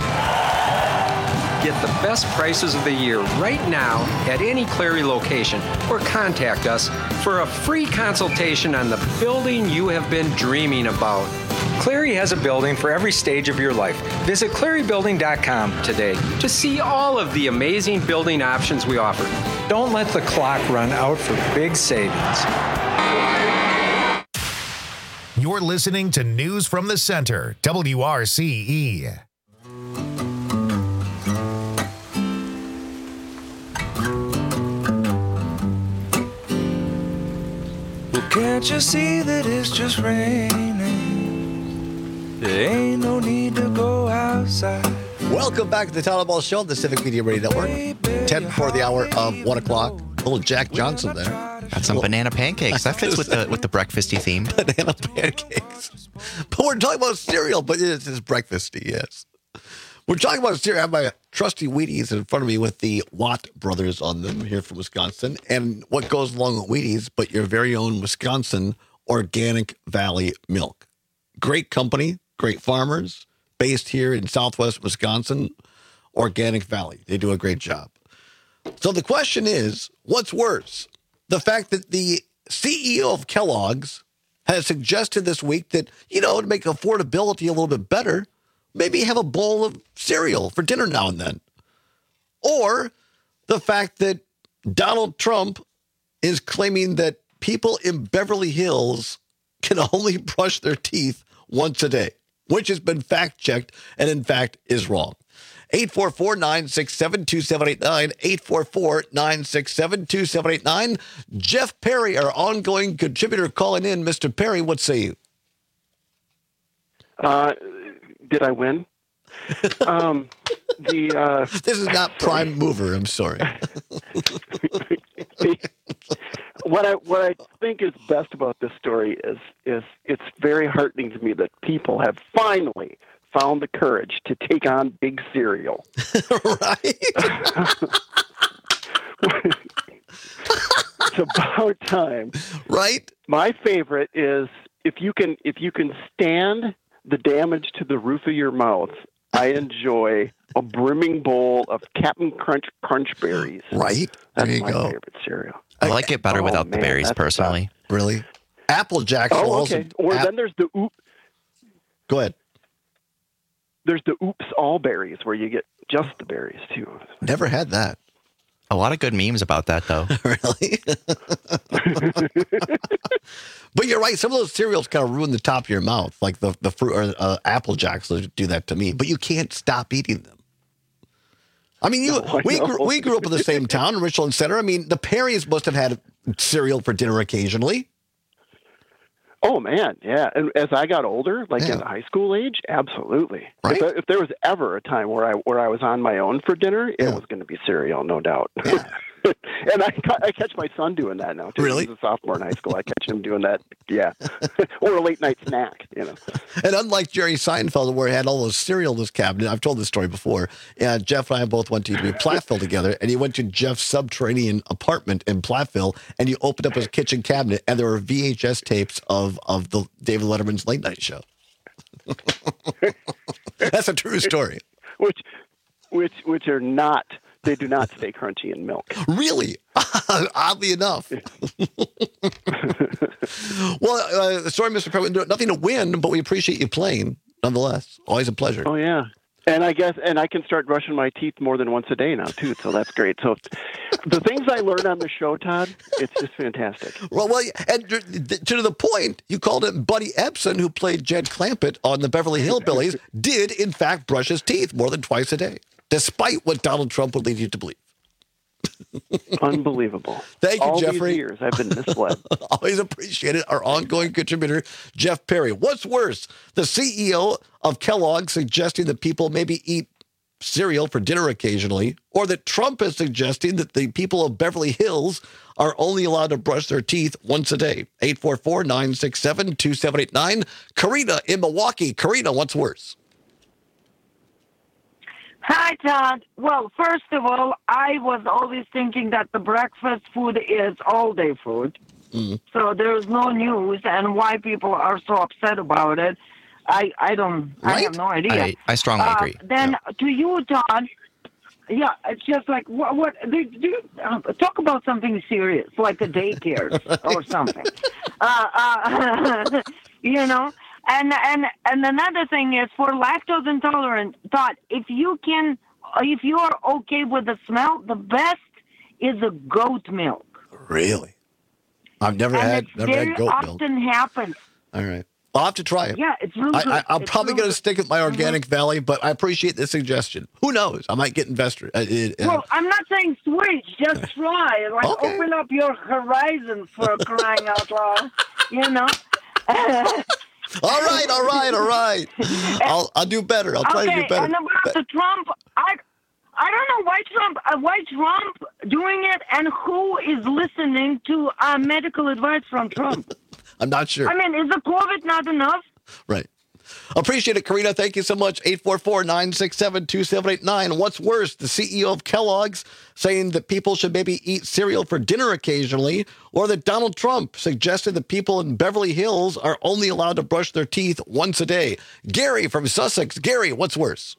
Get the best prices of the year right now at any Cleary location or contact us for a free consultation on the building you have been dreaming about. Cleary has a building for every stage of your life. Visit cleary building dot com today to see all of the amazing building options we offer. Don't let the clock run out for big savings. You're listening to News from the Center, W R C E. Well, can't you see that it's just raining? There ain't no need to go outside. Welcome back to the Town Ball Show on the Civic Media Radio Network. ten before the hour of one o'clock. A little Jack Johnson there. Got some banana pancakes. That fits with the with the breakfasty theme. Banana pancakes. But we're talking about cereal, but it's, it's breakfasty, yes. We're talking about cereal. I have my trusty Wheaties in front of me with the Watt brothers on them here from Wisconsin. And what goes along with Wheaties, but your very own Wisconsin Organic Valley milk. Great company, great farmers, based here in Southwest Wisconsin, Organic Valley. They do a great job. So the question is, what's worse? The fact that the C E O of Kellogg's has suggested this week that, you know, to make affordability a little bit better, maybe have a bowl of cereal for dinner now and then. Or the fact that Donald Trump is claiming that people in Beverly Hills can only brush their teeth once a day, which has been fact-checked and, in fact, is wrong. eight four four, nine six seven, two seven eight nine, eight four four, nine six seven, two seven eight nine. Jeff Perry, our ongoing contributor, calling in. Mister Perry, what say you? Uh, did I win? um, the uh, This is not Prime Mover, I'm sorry. what I what I think is best about this story is is it's very heartening to me that people have finally found the courage to take on big cereal. Right. It's about time. Right. My favorite is if you can if you can stand the damage to the roof of your mouth, I enjoy a brimming bowl of Captain Crunch Crunch Berries. Right. That's there you my go. favorite cereal. I like it better Oh, without man, the berries, that's personally. Really? Apple Jacks. will Oh, also- okay. Or App- then there's the oop. Go ahead. There's the Oops All Berries where you get just the berries too. Never had that. A lot of good memes about that, though. Really? But you're right. Some of those cereals kind of ruin the top of your mouth, like the the fruit or uh, Apple Jacks do that to me. But you can't stop eating them. I mean, you No, I we know. grew, we grew up in the same town in Richland Center. I mean, the Perrys must have had cereal for dinner occasionally. Oh man, yeah. And as I got older, like in high school age, absolutely. Right? If, there, if there was ever a time where I where I was on my own for dinner, it was going to be cereal, no doubt. And I ca- I catch my son doing that now too. Really? He's a sophomore in high school. I catch him doing that. Yeah, or a late night snack. You know. And unlike Jerry Seinfeld, where he had all those cereal in his cabinet, I've told this story before. Uh, Jeff and I both went to Platteville together, and he went to Jeff's subterranean apartment in Platteville, and you opened up his kitchen cabinet, and there were V H S tapes of of the David Letterman's late night show. That's a true story. Which, which, which are not. They do not stay crunchy in milk. Really? Oddly enough. Well, uh, sorry, Mister President, nothing to win, but we appreciate you playing nonetheless. Always a pleasure. Oh yeah. And I guess, and I can start brushing my teeth more than once a day now too. So that's great. So the things I learned on the show, Todd, it's just fantastic. Well, well, and to the point, you called it Buddy Ebsen, who played Jed Clampett on the Beverly Hillbillies, did in fact brush his teeth more than twice a day. despite what Donald Trump would lead you to believe. Unbelievable. Thank you, All Jeffrey. These years I've been misled. Always appreciate it. Our ongoing contributor, Jeff Perry. What's worse, the C E O of Kellogg suggesting that people maybe eat cereal for dinner occasionally, or that Trump is suggesting that the people of Beverly Hills are only allowed to brush their teeth once a day? eight four four, nine six seven, two seven eight nine. Karina in Milwaukee. Karina, what's worse? Hi, Todd. Well, first of all, I was always thinking that the breakfast food is all-day food. Mm. So there's no news, and why people are so upset about it, I, I don't, Right? I have no idea. I, I strongly Uh, agree. Then to you, Todd, yeah, it's just like, what, what do, do you, uh, talk about something serious, like a daycare or something. Uh, uh, you know? And and and another thing is for lactose intolerant, Todd, if you can, if you are okay with the smell, the best is the goat milk. Really? I've never and had it's never very had goat milk. often happens. All right. I'll have to try it. Yeah, it's really I, good. I, I'm It's probably really going to good. stick with my Organic Valley, but I appreciate the suggestion. Who knows? I might get invested. Uh, it, uh, Well, I'm not saying switch, just try. Like, Okay. open up your horizons for crying out loud, you know? all right, all right, all right. I'll I'll do better. I'll try okay, to do better. and about the Trump, I, I don't know why Trump, uh, why Trump doing it, and who is listening to uh, medical advice from Trump. I'm not sure. I mean, is the COVID not enough? Right. Appreciate it, Karina. Thank you so much. eight four four, nine six seven, two seven eight nine. What's worse, the C E O of Kellogg's saying that people should maybe eat cereal for dinner occasionally, or that Donald Trump suggested that people in Beverly Hills are only allowed to brush their teeth once a day? Gary from Sussex. Gary, what's worse?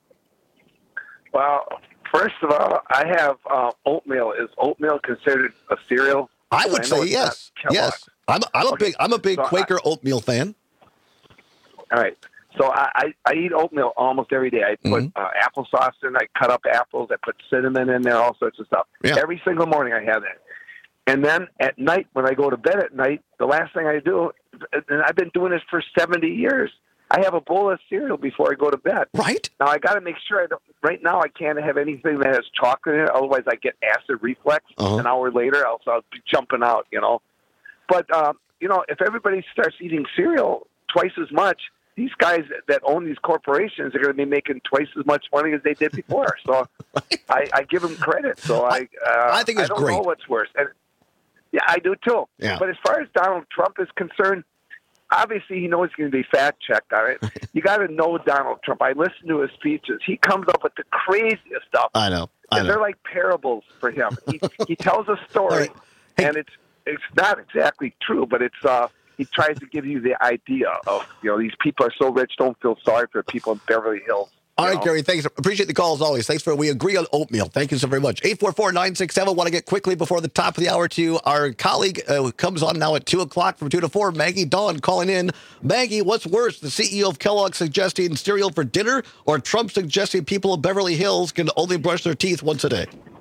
Well, first of all, I have uh, oatmeal. Is oatmeal considered a cereal? I would know say it's yes. not Kellogg. Yes. I'm I'm a Okay, big I'm a big so I- Quaker oatmeal fan. All right. So I, I, I eat oatmeal almost every day. I put Mhm. uh, applesauce in. I cut up apples. I put cinnamon in there. All sorts of stuff. Yeah. Every single morning I have that. And then at night, when I go to bed at night, the last thing I do, and I've been doing this for seventy years, I have a bowl of cereal before I go to bed. Right. Now I got to make sure I don't. Right now, I can't have anything that has chocolate in it. Otherwise, I get acid reflux. Uh-huh. An hour later, I'll, I'll be jumping out. You know. But um, you know, if everybody starts eating cereal twice as much, these guys that own these corporations are going to be making twice as much money as they did before. So I, I give them credit. So I, uh, I think it's I don't great. know what's worse. And, yeah, I do too. Yeah. But as far as Donald Trump is concerned, obviously he knows he's going to be fact checked on it. You got to know Donald Trump. I listen to his speeches. He comes up with the craziest stuff. I know. I And know. they're like parables for him. He, he tells a story, and it's it's not exactly true, but it's uh he tries to give you the idea of, you know, these people are so rich, don't feel sorry for people in Beverly Hills. All you right, know? Gary, thanks. Appreciate the call as always. Thanks for, we agree on oatmeal. Thank you so very much. eight four four, nine six seven. Want to get quickly before the top of the hour to our colleague uh, who comes on now at two o'clock from two to four, Maggie Dawn calling in. Maggie, what's worse, the C E O of Kellogg suggesting cereal for dinner, or Trump suggesting people in Beverly Hills can only brush their teeth once a day?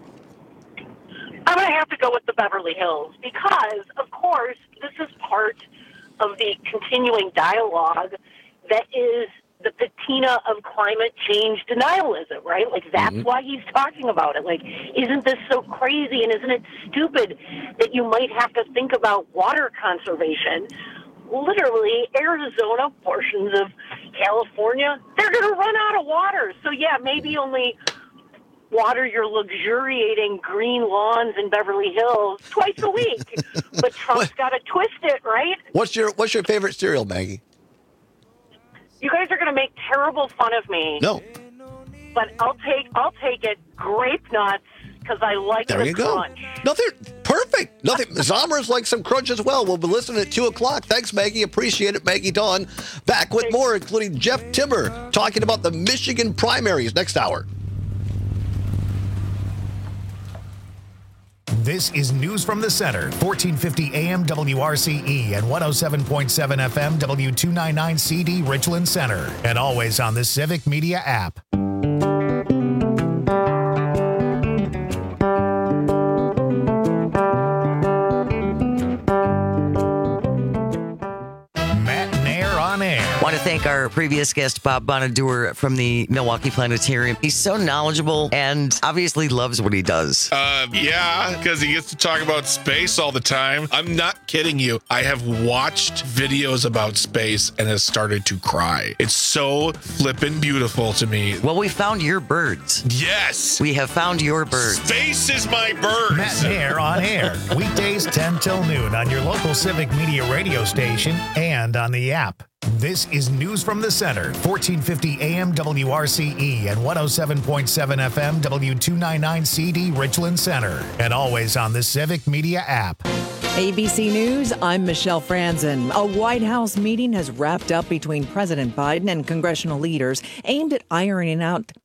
I'm going to have to go with the Beverly Hills because, of course, this is part of the continuing dialogue that is the patina of climate change denialism, right? Like, that's Mhm. why he's talking about it. Like, isn't this so crazy and isn't it stupid that you might have to think about water conservation? Literally, Arizona, portions of California, they're going to run out of water. So, yeah, maybe only water your luxuriating green lawns in Beverly Hills twice a week. But Trump's got to twist it, right? What's your What's your favorite cereal, Maggie? You guys are going to make terrible fun of me. No. But I'll take I'll take it grape nuts because I like There the you go. crunch. Nothing perfect. Nothing. Zomers like some crunch as well. We'll be listening at two o'clock. Thanks, Maggie. Appreciate it, Maggie Dawn. Back with more, including Jeff Timmer talking about the Michigan primaries next hour. This is News from the Center, fourteen fifty A M W R C E and one oh seven point seven F M W two ninety-nine C D Richland Center, and always on the Civic Media app. Matt Nair on air. Want to thank our previous guest, Bob Bonadur from the Milwaukee Planetarium. He's so knowledgeable and obviously loves what he does. Uh, yeah, because he gets to talk about space all the time. I'm not kidding you. I have watched videos about space and has started to cry. It's so flippin' beautiful to me. Well, we found your birds. Yes. We have found your birds. Space is my birds. Matt and Air on air. Weekdays ten till noon on your local Civic Media radio station and on the app. This is News from the Center, fourteen fifty A M W R C E and one oh seven point seven F M W two ninety-nine C D Richland Center. And always on the Civic Media app. A B C News, I'm Michelle Franzen. A White House meeting has wrapped up between President Biden and congressional leaders aimed at ironing out